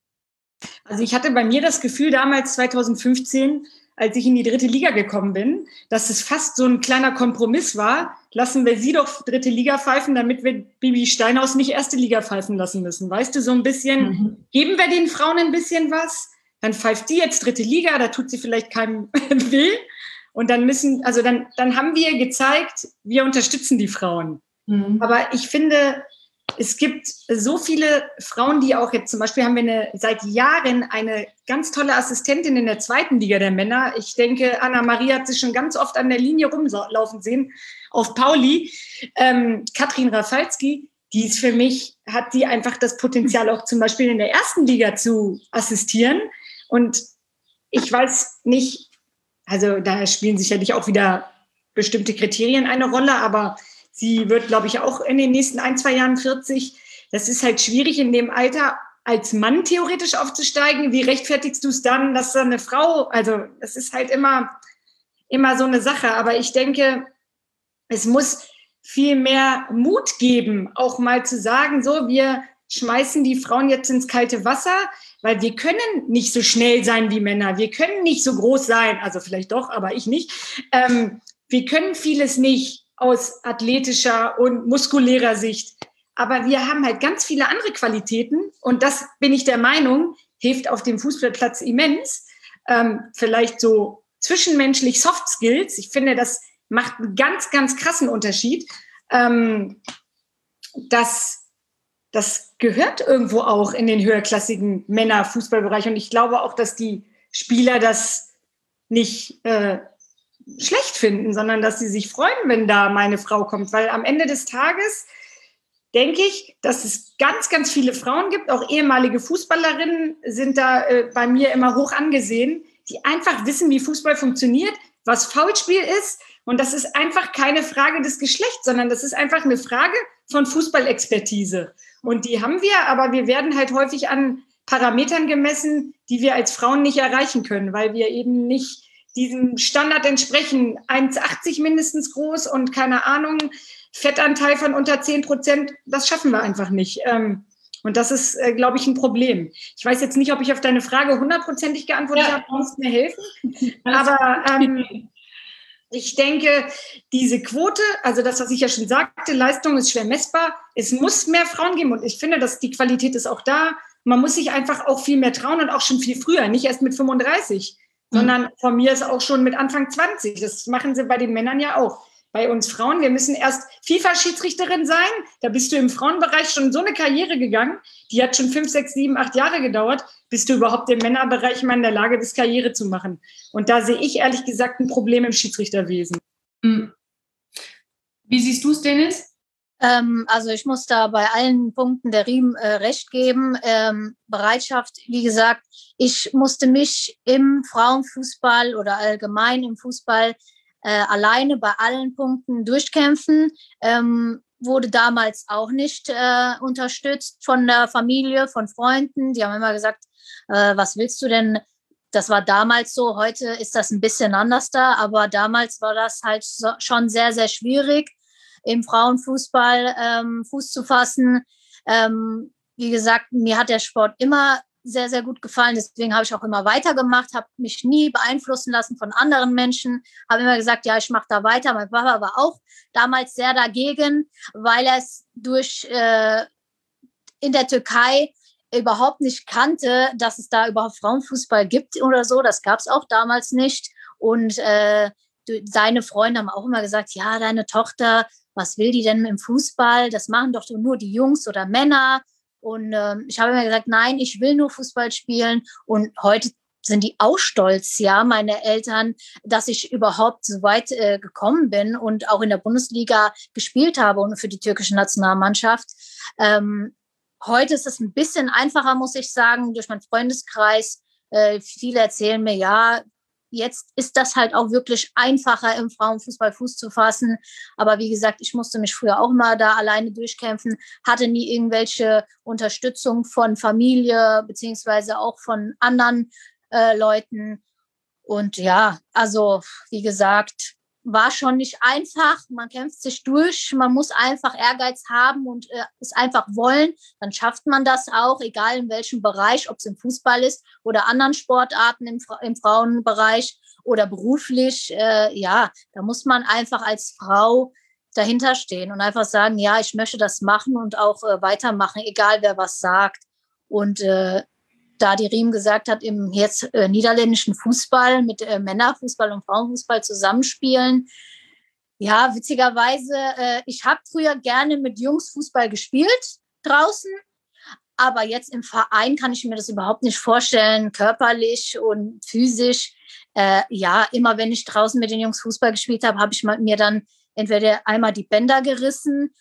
Also ich hatte bei mir das Gefühl damals 2015, als ich in die 3. Liga gekommen bin, dass es fast so ein kleiner Kompromiss war. Lassen wir sie doch 3. Liga pfeifen, damit wir Bibi Steinhaus nicht 1. Liga pfeifen lassen müssen. Weißt du, so ein bisschen, geben wir den Frauen ein bisschen was, dann pfeift die jetzt 3. Liga, da tut sie vielleicht keinem weh. Und dann dann haben wir gezeigt, wir unterstützen die Frauen. Aber ich finde, es gibt so viele Frauen, die auch jetzt, zum Beispiel haben wir seit Jahren eine ganz tolle Assistentin in der 2. Liga der Männer. Ich denke, Anna-Maria hat sich schon ganz oft an der Linie rumlaufen sehen, auf Pauli. Katrin Rafalski, die ist für mich, hat die einfach das Potenzial, auch zum Beispiel in der 1. Liga zu assistieren. Und ich weiß nicht, also da spielen sicherlich auch wieder bestimmte Kriterien eine Rolle, aber sie wird, glaube ich, auch in den nächsten 1, 2 Jahren 40. Das ist halt schwierig, in dem Alter als Mann theoretisch aufzusteigen. Wie rechtfertigst du es dann, dass da eine Frau, also das ist halt immer so eine Sache. Aber ich denke, es muss viel mehr Mut geben, auch mal zu sagen, so, wir schmeißen die Frauen jetzt ins kalte Wasser, weil wir können nicht so schnell sein wie Männer. Wir können nicht so groß sein, also vielleicht doch, aber ich nicht. Wir können vieles nicht aus athletischer und muskulärer Sicht. Aber wir haben halt ganz viele andere Qualitäten und das, bin ich der Meinung, hilft auf dem Fußballplatz immens. Vielleicht so zwischenmenschlich Soft Skills. Ich finde, das macht einen ganz, ganz krassen Unterschied. Das gehört irgendwo auch in den höherklassigen Männerfußballbereich und ich glaube auch, dass die Spieler das nicht schlecht finden, sondern dass sie sich freuen, wenn da meine Frau kommt. Weil am Ende des Tages denke ich, dass es ganz, ganz viele Frauen gibt, auch ehemalige Fußballerinnen sind da bei mir immer hoch angesehen, die einfach wissen, wie Fußball funktioniert, was Foulspiel ist. Und das ist einfach keine Frage des Geschlechts, sondern das ist einfach eine Frage von Fußballexpertise. Und die haben wir, aber wir werden halt häufig an Parametern gemessen, die wir als Frauen nicht erreichen können, weil wir eben nicht diesem Standard entsprechen, 1,80 mindestens groß und keine Ahnung, Fettanteil von unter 10%, das schaffen wir einfach nicht. Und das ist, glaube ich, ein Problem. Ich weiß jetzt nicht, ob ich auf deine Frage 100%ig geantwortet habe, du musst mir helfen. Aber ich denke, diese Quote, also das, was ich ja schon sagte, Leistung ist schwer messbar. Es muss mehr Frauen geben und ich finde, dass die Qualität ist auch da. Man muss sich einfach auch viel mehr trauen und auch schon viel früher, nicht erst mit 35. Sondern von mir ist auch schon mit Anfang 20. Das machen sie bei den Männern ja auch. Bei uns Frauen, wir müssen erst FIFA-Schiedsrichterin sein. Da bist du im Frauenbereich schon so eine Karriere gegangen. Die hat schon 5, 6, 7, 8 Jahre gedauert, bis du überhaupt im Männerbereich mal in der Lage bist, Karriere zu machen. Und da sehe ich ehrlich gesagt ein Problem im Schiedsrichterwesen. Wie siehst du es, Dennis? Also ich muss da bei allen Punkten der Riem recht geben. Bereitschaft, wie gesagt, ich musste mich im Frauenfußball oder allgemein im Fußball alleine bei allen Punkten durchkämpfen. Wurde damals auch nicht unterstützt von der Familie, von Freunden. Die haben immer gesagt, was willst du denn? Das war damals so, heute ist das ein bisschen anders da, aber damals war das halt schon sehr, sehr schwierig, im Frauenfußball Fuß zu fassen. Wie gesagt, mir hat der Sport immer sehr, sehr gut gefallen. Deswegen habe ich auch immer weitergemacht, habe mich nie beeinflussen lassen von anderen Menschen, habe immer gesagt, ja, ich mache da weiter. Mein Papa war auch damals sehr dagegen, weil er es in der Türkei überhaupt nicht kannte, dass es da überhaupt Frauenfußball gibt oder so. Das gab es auch damals nicht. Und seine Freunde haben auch immer gesagt, ja, deine Tochter, was will die denn im Fußball? Das machen doch nur die Jungs oder Männer. Und ich habe immer gesagt, nein, ich will nur Fußball spielen. Und heute sind die auch stolz, ja, meine Eltern, dass ich überhaupt so weit gekommen bin und auch in der Bundesliga gespielt habe und für die türkische Nationalmannschaft. Heute ist es ein bisschen einfacher, muss ich sagen, durch meinen Freundeskreis. Viele erzählen mir, ja, jetzt ist das halt auch wirklich einfacher, im Frauenfußball Fuß zu fassen. Aber wie gesagt, ich musste mich früher auch mal da alleine durchkämpfen, hatte nie irgendwelche Unterstützung von Familie beziehungsweise auch von anderen Leuten. Und ja, also wie gesagt, war schon nicht einfach. Man kämpft sich durch. Man muss einfach Ehrgeiz haben und es einfach wollen. Dann schafft man das auch, egal in welchem Bereich, ob es im Fußball ist oder anderen Sportarten im Frauenbereich oder beruflich. Ja, da muss man einfach als Frau dahinter stehen und einfach sagen, ja, ich möchte das machen und auch weitermachen, egal wer was sagt. Und da die Riem gesagt hat, im jetzt niederländischen Fußball mit Männerfußball und Frauenfußball zusammenspielen. Ja, witzigerweise, ich habe früher gerne mit Jungs Fußball gespielt draußen, aber jetzt im Verein kann ich mir das überhaupt nicht vorstellen, körperlich und physisch. Ja, immer wenn ich draußen mit den Jungs Fußball gespielt habe, habe ich mir dann entweder einmal die Bänder gerissen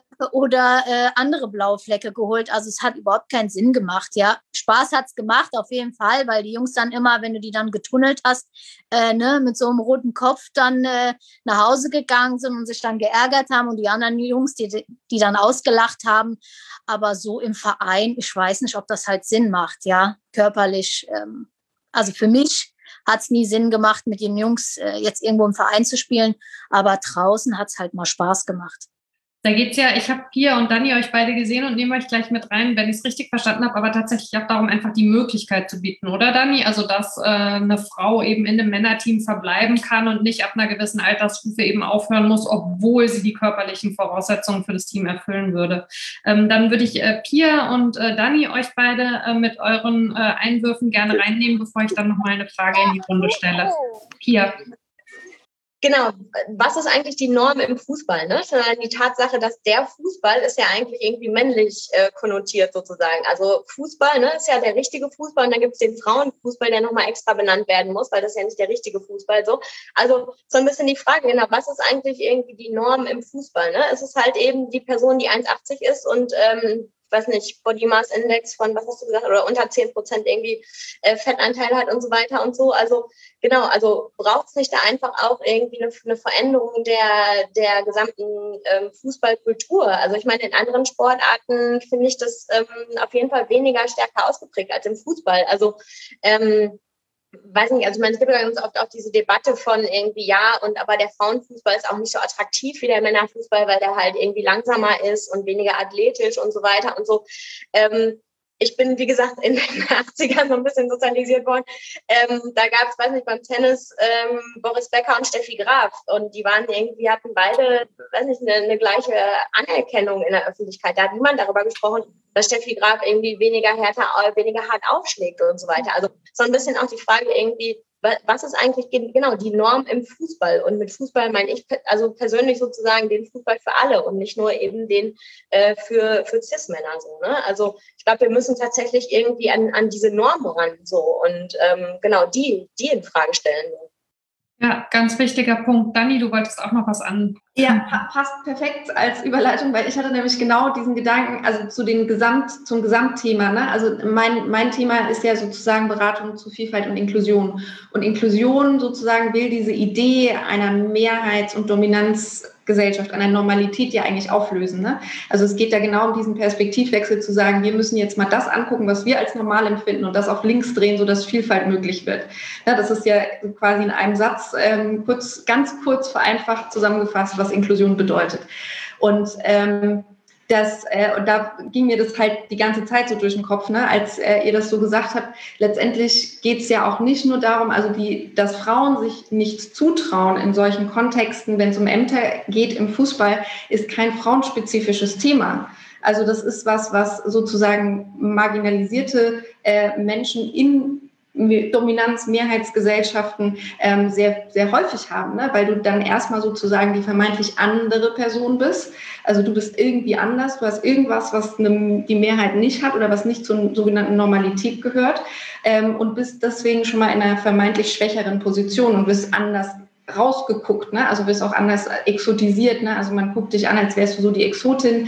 oder andere blaue Flecke geholt. Also es hat überhaupt keinen Sinn gemacht. Ja, Spaß hat's gemacht, auf jeden Fall, weil die Jungs dann immer, wenn du die dann getunnelt hast, mit so einem roten Kopf dann nach Hause gegangen sind und sich dann geärgert haben und die anderen Jungs, die dann ausgelacht haben. Aber so im Verein, ich weiß nicht, ob das halt Sinn macht, ja, körperlich. Also für mich hat es nie Sinn gemacht, mit den Jungs jetzt irgendwo im Verein zu spielen, aber draußen hat es halt mal Spaß gemacht. Da geht's ja, ich habe Pia und Dani euch beide gesehen und nehme euch gleich mit rein, wenn ich es richtig verstanden habe, aber tatsächlich auch darum, einfach die Möglichkeit zu bieten, oder Dani? Also, dass eine Frau eben in einem Männerteam verbleiben kann und nicht ab einer gewissen Altersstufe eben aufhören muss, obwohl sie die körperlichen Voraussetzungen für das Team erfüllen würde. Dann würde ich Pia und Dani euch beide mit euren Einwürfen gerne reinnehmen, bevor ich dann nochmal eine Frage in die Runde stelle. Pia. Genau, was ist eigentlich die Norm im Fußball? Ne? Die Tatsache, dass der Fußball ist ja eigentlich irgendwie männlich konnotiert sozusagen. Also Fußball, ne, ist ja der richtige Fußball und dann gibt es den Frauenfußball, der nochmal extra benannt werden muss, weil das ist ja nicht der richtige Fußball. So. Also so ein bisschen die Frage, genau, was ist eigentlich irgendwie die Norm im Fußball? Ne? Es ist halt eben die Person, die 1,80 ist und weiß nicht, Body Mass Index von, was hast du gesagt, oder unter 10% irgendwie Fettanteil hat und so weiter und so. Also genau, also braucht es nicht da einfach auch irgendwie eine Veränderung der gesamten Fußballkultur? Also ich meine, in anderen Sportarten finde ich das auf jeden Fall weniger stärker ausgeprägt als im Fußball. Also weiß nicht, also ich meine, es gibt ja ganz oft auch diese Debatte von irgendwie, ja, aber der Frauenfußball ist auch nicht so attraktiv wie der Männerfußball, weil der halt irgendwie langsamer ist und weniger athletisch und so weiter und so. Ich bin, wie gesagt, in den 80ern so ein bisschen sozialisiert worden. Da gab es, weiß nicht, beim Tennis Boris Becker und Steffi Graf. Und die waren irgendwie, hatten beide, weiß nicht, eine gleiche Anerkennung in der Öffentlichkeit. Da hat niemand darüber gesprochen, dass Steffi Graf irgendwie weniger hart aufschlägt und so weiter. Also so ein bisschen auch die Frage irgendwie, was ist eigentlich genau die Norm im Fußball? Und mit Fußball meine ich also persönlich sozusagen den Fußball für alle und nicht nur eben den für Cis-Männer. So, ne? Also ich glaube, wir müssen tatsächlich irgendwie an diese Norm ran so und genau die in Frage stellen. Ja, ganz wichtiger Punkt. Dani, du wolltest auch noch was Ja, passt perfekt als Überleitung, weil ich hatte nämlich genau diesen Gedanken, also zum Gesamtthema. Ne? Also mein Thema ist ja sozusagen Beratung zu Vielfalt und Inklusion. Und Inklusion sozusagen will diese Idee einer Mehrheits- und Dominanzgesellschaft, einer Normalität ja eigentlich auflösen. Ne? Also es geht ja genau um diesen Perspektivwechsel zu sagen, wir müssen jetzt mal das angucken, was wir als normal empfinden und das auf links drehen, sodass Vielfalt möglich wird. Ja, das ist ja quasi in einem Satz ganz kurz vereinfacht zusammengefasst, was Inklusion bedeutet. Und da ging mir das halt die ganze Zeit so durch den Kopf, ne, als ihr das so gesagt habt. Letztendlich geht es ja auch nicht nur darum, also dass Frauen sich nichts zutrauen in solchen Kontexten, wenn es um Ämter geht im Fußball, ist kein frauenspezifisches Thema. Also das ist was sozusagen marginalisierte Menschen in Dominanz-Mehrheitsgesellschaften sehr, sehr häufig haben, ne? Weil du dann erstmal sozusagen die vermeintlich andere Person bist. Also du bist irgendwie anders, du hast irgendwas, was die Mehrheit nicht hat oder was nicht zur sogenannten Normalität gehört und bist deswegen schon mal in einer vermeintlich schwächeren Position und bist anders rausgeguckt, ne? Also bist auch anders exotisiert, ne? Also man guckt dich an, als wärst du so die Exotin.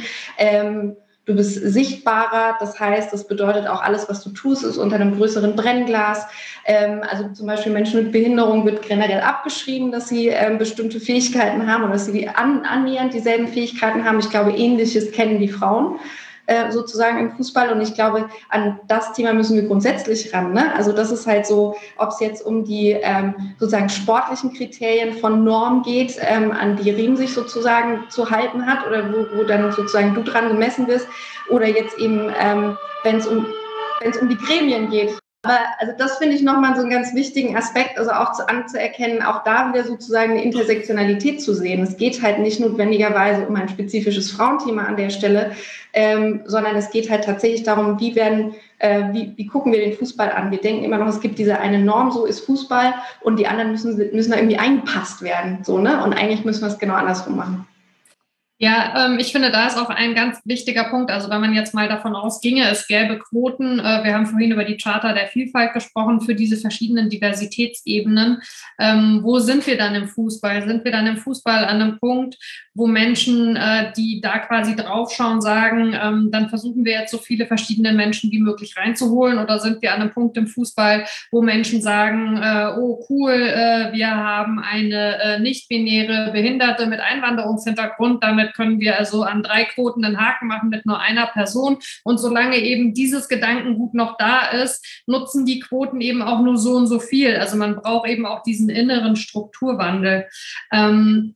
Du bist sichtbarer, das heißt, das bedeutet auch, alles, was du tust, ist unter einem größeren Brennglas. Also zum Beispiel Menschen mit Behinderung wird generell abgeschrieben, dass sie bestimmte Fähigkeiten haben oder dass sie annähernd dieselben Fähigkeiten haben. Ich glaube, Ähnliches kennen die Frauen sozusagen im Fußball. Und ich glaube, an das Thema müssen wir grundsätzlich ran. Ne? Also das ist halt so, ob es jetzt um die sozusagen sportlichen Kriterien von Norm geht, an die Riem sich sozusagen zu halten hat oder wo dann sozusagen du dran gemessen wirst, oder jetzt eben, wenn es um die Gremien geht. Aber also das finde ich nochmal so einen ganz wichtigen Aspekt, also auch anzuerkennen, auch da wieder sozusagen eine Intersektionalität zu sehen. Es geht halt nicht notwendigerweise um ein spezifisches Frauenthema an der Stelle, sondern es geht halt tatsächlich darum, wie gucken wir den Fußball an. Wir denken immer noch, es gibt diese eine Norm, so ist Fußball, und die anderen müssen da irgendwie eingepasst werden. So, ne? Und eigentlich müssen wir es genau andersrum machen. Ja, ich finde, da ist auch ein ganz wichtiger Punkt. Also wenn man jetzt mal davon ausginge, es gäbe Quoten. Wir haben vorhin über die Charta der Vielfalt gesprochen für diese verschiedenen Diversitätsebenen. Wo sind wir dann im Fußball? Sind wir dann im Fußball an einem Punkt, wo Menschen, die da quasi draufschauen, sagen, dann versuchen wir jetzt so viele verschiedene Menschen wie möglich reinzuholen? Oder sind wir an einem Punkt im Fußball, wo Menschen sagen, oh cool, wir haben eine nicht-binäre Behinderte mit Einwanderungshintergrund, damit können wir also an 3 Quoten einen Haken machen mit nur einer Person. Und solange eben dieses Gedankengut noch da ist, nutzen die Quoten eben auch nur so und so viel. Also man braucht eben auch diesen inneren Strukturwandel. Du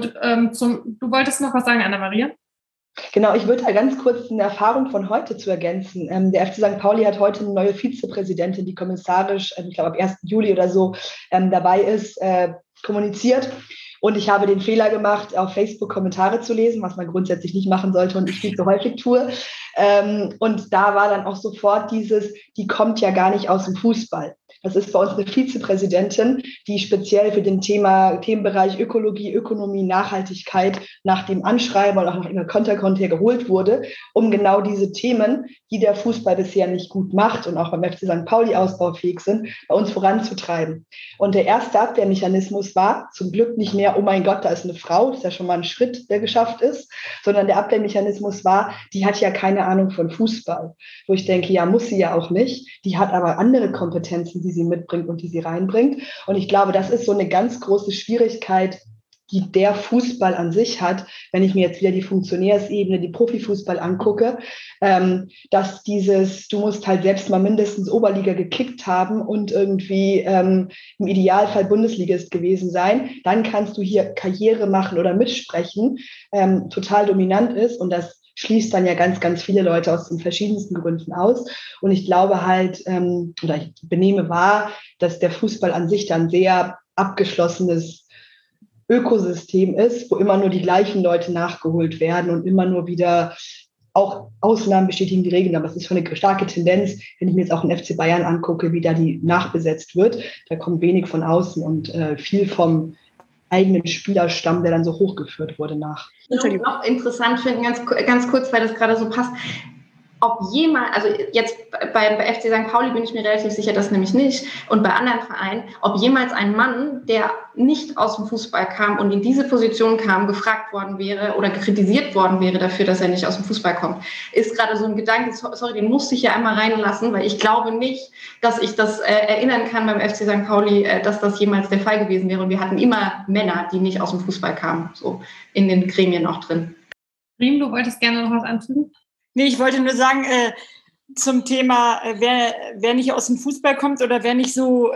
wolltest noch was sagen, Anna-Maria? Genau, ich würde ganz kurz eine Erfahrung von heute zu ergänzen. Der FC St. Pauli hat heute eine neue Vizepräsidentin, die kommissarisch, ich glaube ab 1. Juli oder so dabei ist, kommuniziert. Und ich habe den Fehler gemacht, auf Facebook Kommentare zu lesen, was man grundsätzlich nicht machen sollte und ich viel zu häufig tue. Und da war dann auch sofort die kommt ja gar nicht aus dem Fußball. Das ist bei uns eine Vizepräsidentin, die speziell für den Themenbereich Ökologie, Ökonomie, Nachhaltigkeit nach dem Anschreiben und auch nach ihrer Konterkonte geholt wurde, um genau diese Themen, die der Fußball bisher nicht gut macht und auch beim FC St. Pauli ausbaufähig sind, bei uns voranzutreiben. Und der erste Abwehrmechanismus war zum Glück nicht mehr, oh mein Gott, da ist eine Frau, das ist ja schon mal ein Schritt, der geschafft ist, sondern der Abwehrmechanismus war, die hat ja keine Ahnung von Fußball. Wo ich denke, ja, muss sie ja auch nicht. Die hat aber andere Kompetenzen, die sie mitbringt und die sie reinbringt. Und ich glaube, das ist so eine ganz große Schwierigkeit, die der Fußball an sich hat, wenn ich mir jetzt wieder die Funktionärsebene, die Profifußball angucke, dass du musst halt selbst mal mindestens Oberliga gekickt haben und irgendwie im Idealfall Bundesligist gewesen sein. Dann kannst du hier Karriere machen oder mitsprechen, total dominant ist, und das schließt dann ja ganz, ganz viele Leute aus den verschiedensten Gründen aus. Und ich glaube halt, oder ich benehme wahr, dass der Fußball an sich dann sehr abgeschlossenes Ökosystem ist, wo immer nur die gleichen Leute nachgeholt werden und immer nur wieder auch Ausnahmen bestätigen die Regeln. Aber es ist schon eine starke Tendenz, wenn ich mir jetzt auch den FC Bayern angucke, wie da die nachbesetzt wird. Da kommt wenig von außen und viel vom eigenen Spielerstamm, der dann so hochgeführt wurde nach. Was ich noch interessant finde, ganz kurz, weil das gerade so passt. ob jemand, also jetzt bei FC St. Pauli bin ich mir relativ sicher, das nämlich nicht, und bei anderen Vereinen, ob jemals ein Mann, der nicht aus dem Fußball kam und in diese Position kam, gefragt worden wäre oder kritisiert worden wäre dafür, dass er nicht aus dem Fußball kommt, ist gerade so ein Gedanke, sorry, den musste ich ja einmal reinlassen, weil ich glaube nicht, dass ich das erinnern kann beim FC St. Pauli, dass das jemals der Fall gewesen wäre, und wir hatten immer Männer, die nicht aus dem Fußball kamen, so in den Gremien noch drin. Riem, du wolltest gerne noch was anfügen? Nee, ich wollte nur sagen, zum Thema, wer nicht aus dem Fußball kommt oder wer nicht so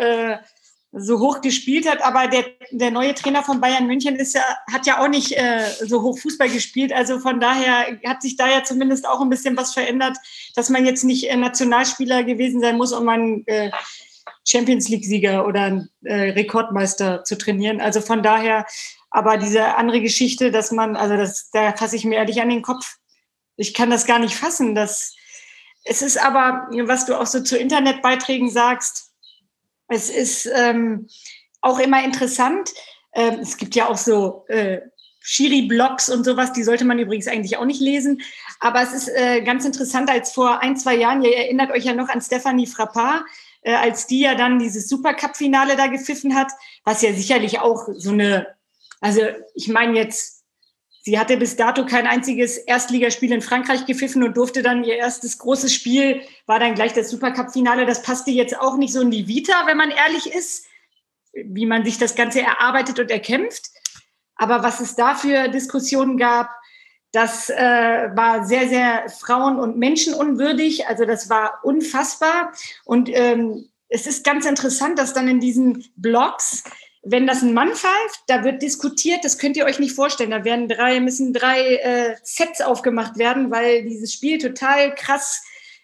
hoch gespielt hat, aber der neue Trainer von Bayern München hat ja auch nicht so hoch Fußball gespielt, also von daher hat sich da ja zumindest auch ein bisschen was verändert, dass man jetzt nicht Nationalspieler gewesen sein muss, um einen Champions-League-Sieger oder einen Rekordmeister zu trainieren, also von daher, aber diese andere Geschichte, dass man, da fasse ich mir ehrlich an den Kopf. Ich kann das gar nicht fassen. Es ist aber, was du auch so zu Internetbeiträgen sagst, es ist auch immer interessant. Es gibt ja auch so Schiri-Blogs und sowas, die sollte man übrigens eigentlich auch nicht lesen. Aber es ist ganz interessant, als vor 1-2 Jahren, ihr erinnert euch ja noch an Stéphanie Frappart, als die ja dann dieses Supercup-Finale da gepfiffen hat, was ja sicherlich auch so also ich meine jetzt, sie hatte bis dato kein einziges Erstligaspiel in Frankreich gepfiffen und durfte dann ihr erstes großes Spiel, war dann gleich das Supercup-Finale. Das passte jetzt auch nicht so in die Vita, wenn man ehrlich ist, wie man sich das Ganze erarbeitet und erkämpft. Aber was es da für Diskussionen gab, das war sehr, sehr frauen- und menschenunwürdig. Also das war unfassbar. Und es ist ganz interessant, dass dann in diesen Blogs, wenn das ein Mann pfeift, da wird diskutiert, das könnt ihr euch nicht vorstellen. Da müssen drei Sets aufgemacht werden, weil dieses Spiel total krass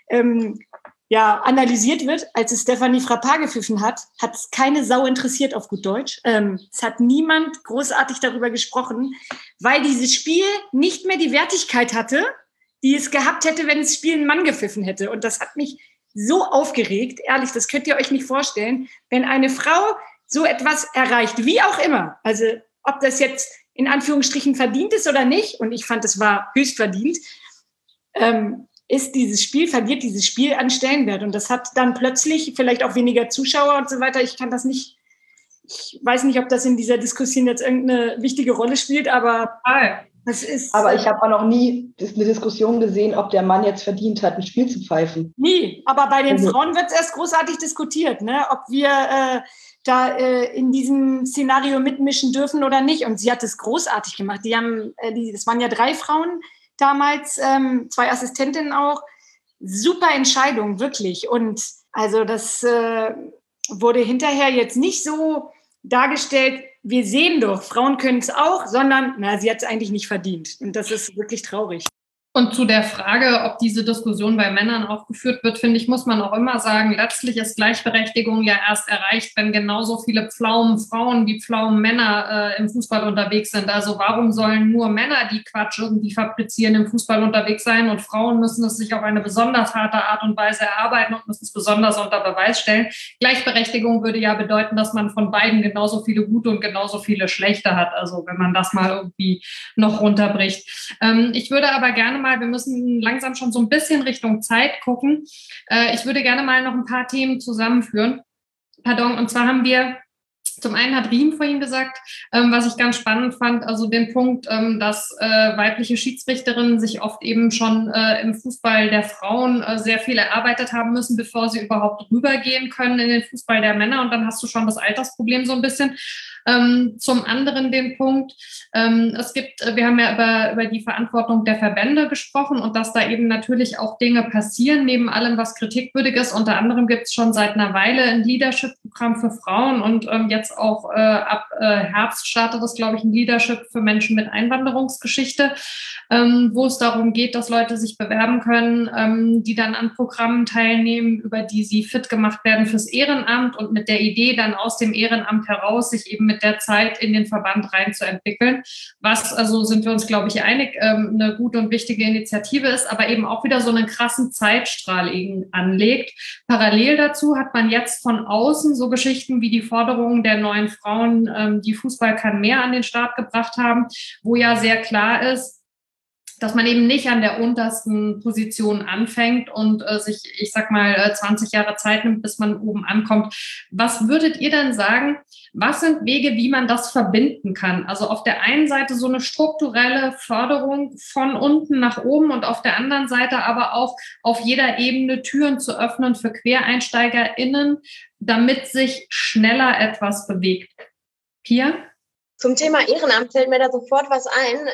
analysiert wird. Als es Stéphanie Frappart gepfiffen hat, hat es keine Sau interessiert, auf gut Deutsch. Es hat niemand großartig darüber gesprochen, weil dieses Spiel nicht mehr die Wertigkeit hatte, die es gehabt hätte, wenn das Spiel ein Mann gepfiffen hätte. Und das hat mich so aufgeregt. Ehrlich, das könnt ihr euch nicht vorstellen. Wenn eine Frau so etwas erreicht, wie auch immer, also ob das jetzt in Anführungsstrichen verdient ist oder nicht, und ich fand, es war höchst verdient, verliert dieses Spiel an Stellenwert. Und das hat dann plötzlich vielleicht auch weniger Zuschauer und so weiter. Ich weiß nicht, ob das in dieser Diskussion jetzt irgendeine wichtige Rolle spielt, aber das ist... Aber ich habe auch noch nie eine Diskussion gesehen, ob der Mann jetzt verdient hat, ein Spiel zu pfeifen. Nie, aber bei den Frauen wird es erst großartig diskutiert, ne? Ob wir in diesem Szenario mitmischen dürfen oder nicht. Und sie hat es großartig gemacht. Das waren ja 3 Frauen damals, 2 Assistentinnen auch. Super Entscheidung, wirklich. Und also das wurde hinterher jetzt nicht so dargestellt, wir sehen doch, Frauen können es auch, sondern, sie hat es eigentlich nicht verdient. Und das ist wirklich traurig. Und zu der Frage, ob diese Diskussion bei Männern auch geführt wird, finde ich, muss man auch immer sagen, letztlich ist Gleichberechtigung ja erst erreicht, wenn genauso viele Pflaumenfrauen wie Pflaumenmänner im Fußball unterwegs sind. Also warum sollen nur Männer, die Quatsch irgendwie fabrizieren, im Fußball unterwegs sein, und Frauen müssen es sich auf eine besonders harte Art und Weise erarbeiten und müssen es besonders unter Beweis stellen. Gleichberechtigung würde ja bedeuten, dass man von beiden genauso viele gute und genauso viele schlechte hat. Also wenn man das mal irgendwie noch runterbricht. Ich würde aber gerne mal, wir müssen langsam schon so ein bisschen Richtung Zeit gucken. Ich würde gerne mal noch ein paar Themen zusammenführen. Und zwar haben wir, zum einen hat Riem vorhin gesagt, was ich ganz spannend fand, also den Punkt, dass weibliche Schiedsrichterinnen sich oft eben schon im Fußball der Frauen sehr viel erarbeitet haben müssen, bevor sie überhaupt rübergehen können in den Fußball der Männer. Und dann hast du schon das Altersproblem so ein bisschen. Zum anderen den Punkt, wir haben ja über die Verantwortung der Verbände gesprochen und dass da eben natürlich auch Dinge passieren, neben allem, was kritikwürdig ist. Unter anderem gibt es schon seit einer Weile ein Leadership-Programm für Frauen und jetzt auch ab Herbst startet das, glaube ich, ein Leadership für Menschen mit Einwanderungsgeschichte, wo es darum geht, dass Leute sich bewerben können, die dann an Programmen teilnehmen, über die sie fit gemacht werden fürs Ehrenamt und mit der Idee dann aus dem Ehrenamt heraus sich eben mit der Zeit in den Verband reinzuentwickeln, was, also sind wir uns, glaube ich, einig, eine gute und wichtige Initiative ist, aber eben auch wieder so einen krassen Zeitstrahl anlegt. Parallel dazu hat man jetzt von außen so Geschichten wie die Forderungen der neuen Frauen, die Fußball kann mehr an den Start gebracht haben, wo ja sehr klar ist, dass man eben nicht an der untersten Position anfängt und sich, ich sag mal, 20 Jahre Zeit nimmt, bis man oben ankommt. Was würdet ihr denn sagen, was sind Wege, wie man das verbinden kann? Also auf der einen Seite so eine strukturelle Förderung von unten nach oben und auf der anderen Seite aber auch auf jeder Ebene Türen zu öffnen für QuereinsteigerInnen, damit sich schneller etwas bewegt. Pia? Zum Thema Ehrenamt fällt mir da sofort was ein.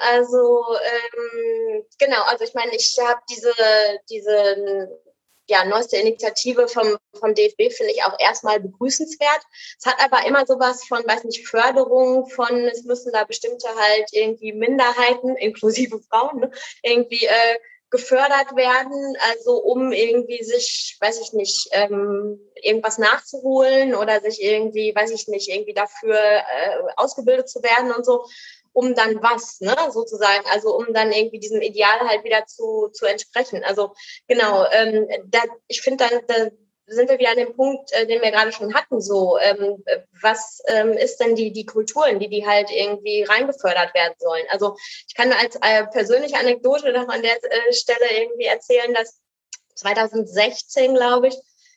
Genau, also ich meine, ich habe diese neueste Initiative vom DFB, finde ich auch erstmal begrüßenswert. Es hat aber immer sowas von, weiß nicht, Förderung von, es müssen da bestimmte halt irgendwie Minderheiten, inklusive Frauen, ne, irgendwie gefördert werden, also um irgendwie sich, weiß ich nicht, irgendwas nachzuholen oder sich irgendwie, weiß ich nicht, irgendwie dafür ausgebildet zu werden und so, um dann was, ne, sozusagen, also um dann irgendwie diesem Ideal halt wieder zu entsprechen. Also genau, ich finde dann, da sind wir wieder an dem Punkt, den wir gerade schon hatten, so, was ist denn die Kulturen, die halt irgendwie reingefördert werden sollen? Also ich kann als persönliche Anekdote noch an der Stelle irgendwie erzählen, dass 2016, glaube ich,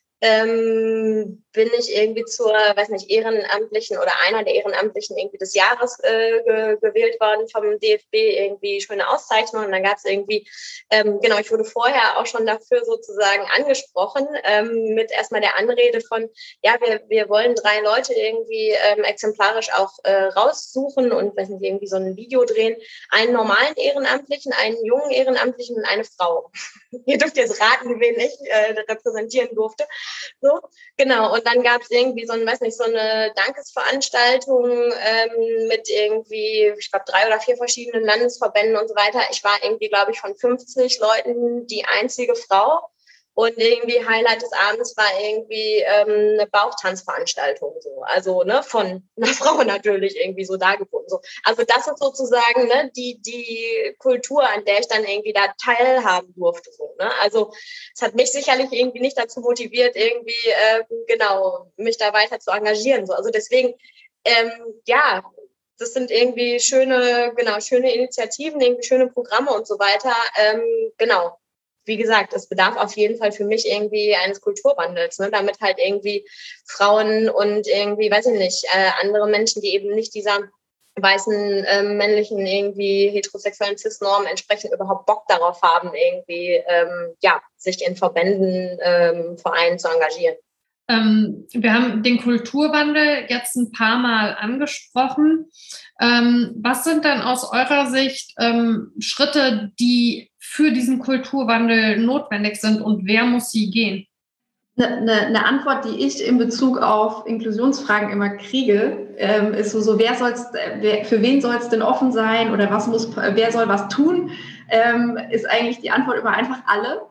bin ich irgendwie zur, weiß nicht, Ehrenamtlichen oder einer der Ehrenamtlichen irgendwie des Jahres gewählt worden vom DFB, irgendwie schöne Auszeichnung. Und dann gab es irgendwie, genau, ich wurde vorher auch schon dafür sozusagen angesprochen, mit erstmal der Anrede von, ja, wir wollen 3 Leute irgendwie exemplarisch auch raussuchen und, weiß nicht, irgendwie so ein Video drehen. Einen normalen Ehrenamtlichen, einen jungen Ehrenamtlichen und eine Frau. Ihr dürft jetzt raten, wen ich repräsentieren durfte. So, genau. Und dann gab es irgendwie so eine Dankesveranstaltung mit irgendwie, ich glaube, 3 oder 4 verschiedenen Landesverbänden und so weiter. Ich war irgendwie, glaube ich, von 50 Leuten die einzige Frau. Und irgendwie Highlight des Abends war irgendwie eine Bauchtanzveranstaltung, so. Also, ne, von einer Frau natürlich irgendwie so dargeboten, so. Also das ist sozusagen, ne, die Kultur, an der ich dann irgendwie da teilhaben durfte, so, ne. Also es hat mich sicherlich irgendwie nicht dazu motiviert, irgendwie, genau, mich da weiter zu engagieren, so. Also deswegen, ja, das sind irgendwie schöne Initiativen, irgendwie schöne Programme und so weiter, genau. Wie gesagt, es bedarf auf jeden Fall für mich irgendwie eines Kulturwandels, ne, damit halt irgendwie Frauen und irgendwie, weiß ich nicht, andere Menschen, die eben nicht dieser weißen, männlichen, irgendwie heterosexuellen Cis-Norm entsprechend überhaupt Bock darauf haben, irgendwie, sich in Verbänden, Vereinen zu engagieren. Wir haben den Kulturwandel jetzt ein paar Mal angesprochen. Was sind dann aus eurer Sicht Schritte, die für diesen Kulturwandel notwendig sind und wer muss sie gehen? Eine Antwort, die ich in Bezug auf Inklusionsfragen immer kriege, ist so für wen soll es denn offen sein oder wer soll was tun, ist eigentlich die Antwort immer einfach alle.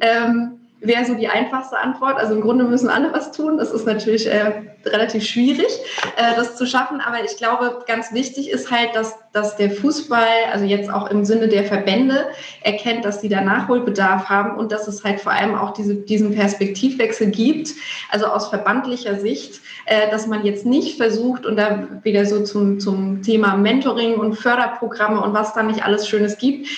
Wäre so die einfachste Antwort. Also im Grunde müssen alle was tun. Das ist natürlich relativ schwierig, das zu schaffen. Aber ich glaube, ganz wichtig ist halt, dass der Fußball, also jetzt auch im Sinne der Verbände, erkennt, dass die da Nachholbedarf haben und dass es halt vor allem auch diesen Perspektivwechsel gibt, also aus verbandlicher Sicht, dass man jetzt nicht versucht, und da wieder so zum Thema Mentoring und Förderprogramme und was da nicht alles Schönes gibt,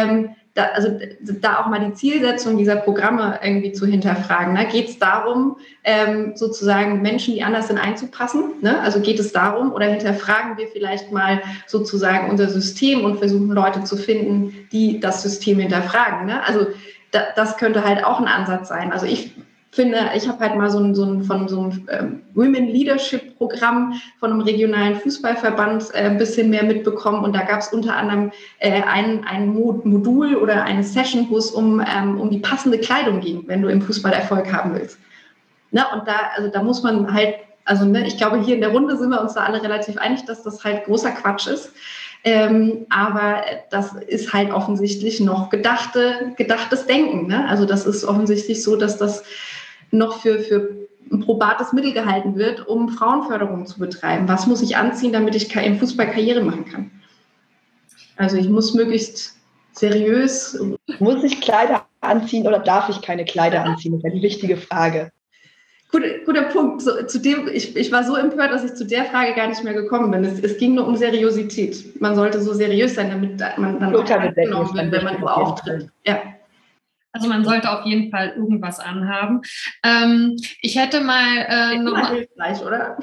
da auch mal die Zielsetzung dieser Programme irgendwie zu hinterfragen. Ne? Geht es darum, sozusagen Menschen, die anders sind, einzupassen? Ne? Also geht es darum, oder hinterfragen wir vielleicht mal sozusagen unser System und versuchen Leute zu finden, die das System hinterfragen? Ne? Also das könnte halt auch ein Ansatz sein. Also ich finde, ich habe halt mal so ein Women Leadership Programm von einem regionalen Fußballverband ein bisschen mehr mitbekommen und da gab es unter anderem ein Modul oder eine Session, wo es um die passende Kleidung ging, wenn du im Fußball Erfolg haben willst. Ne? Und da muss man halt, ich glaube, hier in der Runde sind wir uns da alle relativ einig, dass das halt großer Quatsch ist. Aber das ist halt offensichtlich noch gedachtes Denken. Ne? Also das ist offensichtlich so, dass das noch für ein probates Mittel gehalten wird, um Frauenförderung zu betreiben. Was muss ich anziehen, damit ich im Fußball Karriere machen kann? Also ich muss möglichst seriös... Muss ich Kleider anziehen oder darf ich keine Kleider anziehen? Das ist ja die wichtige Frage. Guter Punkt. Ich war so empört, dass ich zu der Frage gar nicht mehr gekommen bin. Es ging nur um Seriosität. Man sollte so seriös sein, damit man dann auch genommen wird, wenn man so auftritt. Ja. Also man sollte auf jeden Fall irgendwas anhaben. Ich hätte mal noch hilfreich, oder?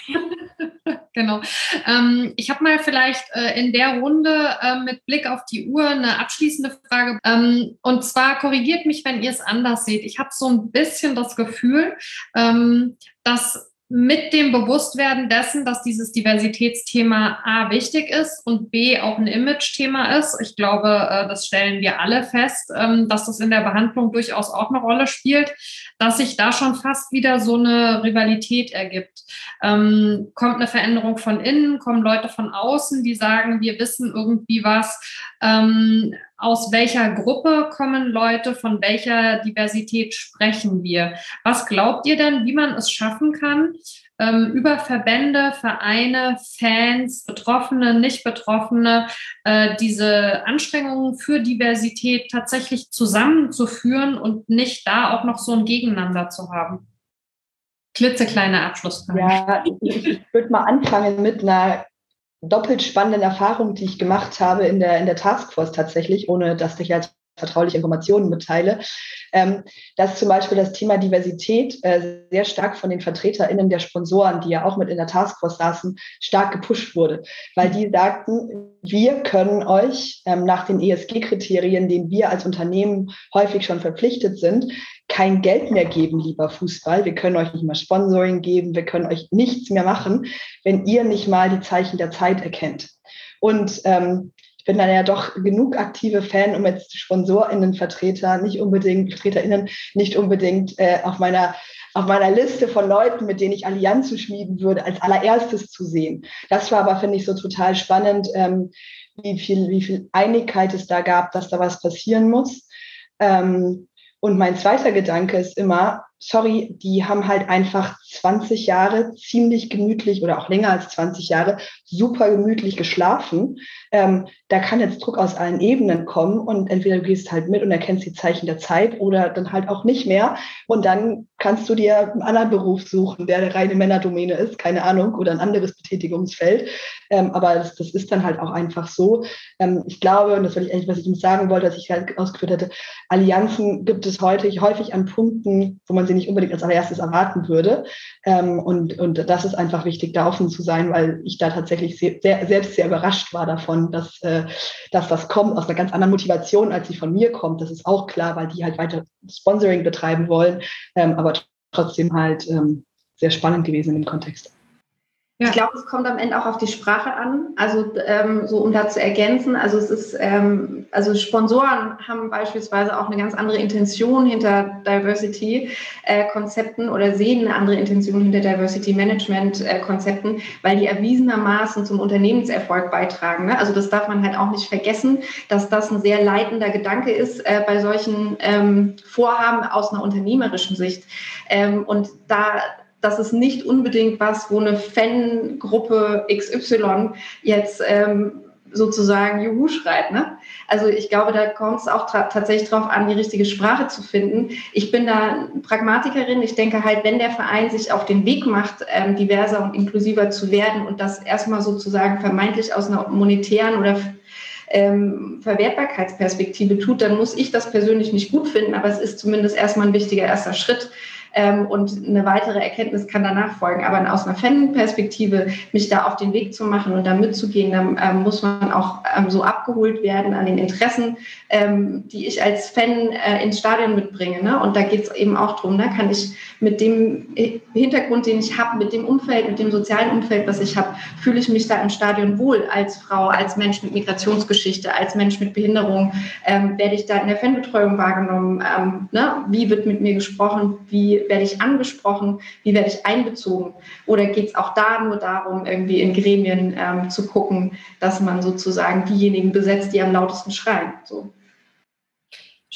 Genau. Ich habe mal vielleicht in der Runde mit Blick auf die Uhr eine abschließende Frage. Und zwar korrigiert mich, wenn ihr es anders seht. Ich habe so ein bisschen das Gefühl, dass mit dem Bewusstwerden dessen, dass dieses Diversitätsthema A wichtig ist und B auch ein Image-Thema ist. Ich glaube, das stellen wir alle fest, dass das in der Behandlung durchaus auch eine Rolle spielt, dass sich da schon fast wieder so eine Rivalität ergibt. Kommt eine Veränderung von innen, kommen Leute von außen, die sagen, wir wissen irgendwie was. Aus welcher Gruppe kommen Leute, von welcher Diversität sprechen wir? Was glaubt ihr denn, wie man es schaffen kann, über Verbände, Vereine, Fans, Betroffene, Nicht-Betroffene, diese Anstrengungen für Diversität tatsächlich zusammenzuführen und nicht da auch noch so ein Gegeneinander zu haben? Klitzekleine Abschlussfrage. Ja, ich würde mal anfangen mit einer doppelt spannenden Erfahrung, die ich gemacht habe in der Taskforce tatsächlich, ohne dass ich jetzt vertrauliche Informationen mitteile, dass zum Beispiel das Thema Diversität sehr stark von den VertreterInnen der Sponsoren, die ja auch mit in der Taskforce saßen, stark gepusht wurde, weil die sagten, wir können euch nach den ESG-Kriterien, denen wir als Unternehmen häufig schon verpflichtet sind, kein Geld mehr geben, lieber Fußball. Wir können euch nicht mehr Sponsoring geben, wir können euch nichts mehr machen, wenn ihr nicht mal die Zeichen der Zeit erkennt. Und ich bin dann ja doch genug aktive Fan, um jetzt SponsorInnen, VertreterInnen nicht unbedingt auf meiner Liste von Leuten, mit denen ich Allianzen schmieden würde, als allererstes zu sehen. Das war aber, finde ich, so total spannend, wie viel Einigkeit es da gab, dass da was passieren muss. Und mein zweiter Gedanke ist immer, sorry, die haben halt einfach 20 Jahre ziemlich gemütlich oder auch länger als 20 Jahre super gemütlich geschlafen. Da kann jetzt Druck aus allen Ebenen kommen und entweder du gehst halt mit und erkennst die Zeichen der Zeit oder dann halt auch nicht mehr. Und dann kannst du dir einen anderen Beruf suchen, der eine reine Männerdomäne ist, keine Ahnung, oder ein anderes Betätigungsfeld. Aber das ist dann halt auch einfach so. Ich glaube, und das war eigentlich, was ich sagen wollte, was ich halt ausgeführt hatte, Allianzen gibt es häufig an Punkten, wo man sie nicht unbedingt als allererstes erwarten würde. Und das ist einfach wichtig, da offen zu sein, weil ich da tatsächlich selbst sehr überrascht war davon, dass das kommt aus einer ganz anderen Motivation, als sie von mir kommt. Das ist auch klar, weil die halt weiter Sponsoring betreiben wollen, aber trotzdem halt sehr spannend gewesen in dem Kontext. Ja. Ich glaube, es kommt am Ende auch auf die Sprache an, also so um da zu ergänzen. Also es ist, also Sponsoren haben beispielsweise auch eine ganz andere Intention hinter Diversity-Konzepten oder sehen eine andere Intention hinter Diversity-Management-Konzepten, weil die erwiesenermaßen zum Unternehmenserfolg beitragen. Ne? Also das darf man halt auch nicht vergessen, dass das ein sehr leitender Gedanke ist bei solchen Vorhaben aus einer unternehmerischen Sicht. Und das ist nicht unbedingt was, wo eine Fangruppe XY jetzt sozusagen Juhu schreit. Ne? Also ich glaube, da kommt es auch tatsächlich drauf an, die richtige Sprache zu finden. Ich bin da Pragmatikerin. Ich denke halt, wenn der Verein sich auf den Weg macht, diverser und inklusiver zu werden und das erstmal sozusagen vermeintlich aus einer monetären oder Verwertbarkeitsperspektive tut, dann muss ich das persönlich nicht gut finden, aber es ist zumindest erstmal ein wichtiger erster Schritt. Und eine weitere Erkenntnis kann danach folgen. Aber aus einer Fan-Perspektive, mich da auf den Weg zu machen und da mitzugehen, dann muss man auch so abgeholt werden an den Interessen, die ich als Fan ins Stadion mitbringe. Ne? Und da geht es eben auch darum, da kann ich mit dem Hintergrund, den ich habe, mit dem Umfeld, mit dem sozialen Umfeld, was ich habe, fühle ich mich da im Stadion wohl als Frau, als Mensch mit Migrationsgeschichte, als Mensch mit Behinderung. Werde ich da in der Fanbetreuung wahrgenommen? Ne? Wie wird mit mir gesprochen? Wie werde ich angesprochen? Wie werde ich einbezogen? Oder geht es auch da nur darum, irgendwie in Gremien zu gucken, dass man sozusagen diejenigen besetzt, die am lautesten schreien? So.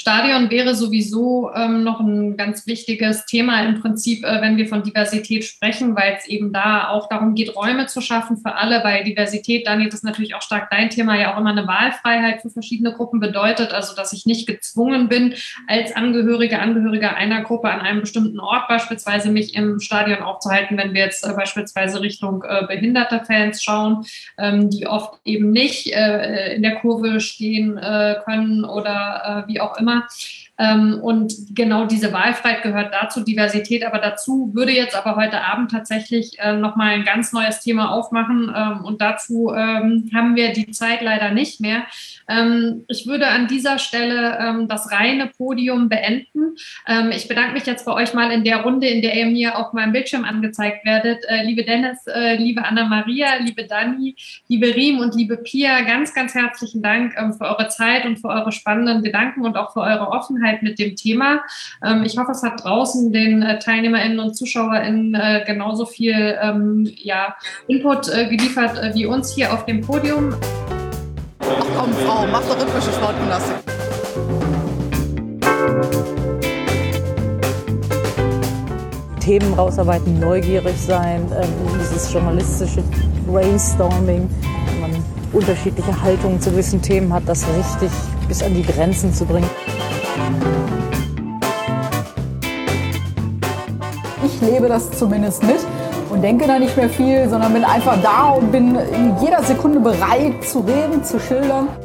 Stadion wäre sowieso noch ein ganz wichtiges Thema im Prinzip, wenn wir von Diversität sprechen, weil es eben da auch darum geht, Räume zu schaffen für alle, weil Diversität, Dani, das ist natürlich auch stark dein Thema, ja auch immer eine Wahlfreiheit für verschiedene Gruppen bedeutet, also dass ich nicht gezwungen bin, als Angehöriger einer Gruppe an einem bestimmten Ort beispielsweise mich im Stadion aufzuhalten, wenn wir jetzt beispielsweise Richtung behinderte Fans schauen, die oft eben nicht in der Kurve stehen können oder wie auch immer. Und genau diese Wahlfreiheit gehört dazu, Diversität aber dazu, würde jetzt aber heute Abend tatsächlich nochmal ein ganz neues Thema aufmachen und dazu haben wir die Zeit leider nicht mehr. Ich würde an dieser Stelle das reine Podium beenden. Ich bedanke mich jetzt bei euch mal in der Runde, in der ihr mir auf meinem Bildschirm angezeigt werdet. Liebe Dennis, liebe Anna-Maria, liebe Dani, liebe Riem und liebe Pia, ganz, ganz herzlichen Dank für eure Zeit und für eure spannenden Gedanken und auch für eure Offenheit mit dem Thema. Ich hoffe, es hat draußen den TeilnehmerInnen und ZuschauerInnen genauso viel Input geliefert wie uns hier auf dem Podium. Ach komm, Frau, mach doch rhythmische Sportgymnastik. Themen rausarbeiten, neugierig sein, dieses journalistische Brainstorming, wenn man unterschiedliche Haltungen zu gewissen Themen hat, das richtig bis an die Grenzen zu bringen. Ich lebe das zumindest mit und denke da nicht mehr viel, sondern bin einfach da und bin in jeder Sekunde bereit zu reden, zu schildern.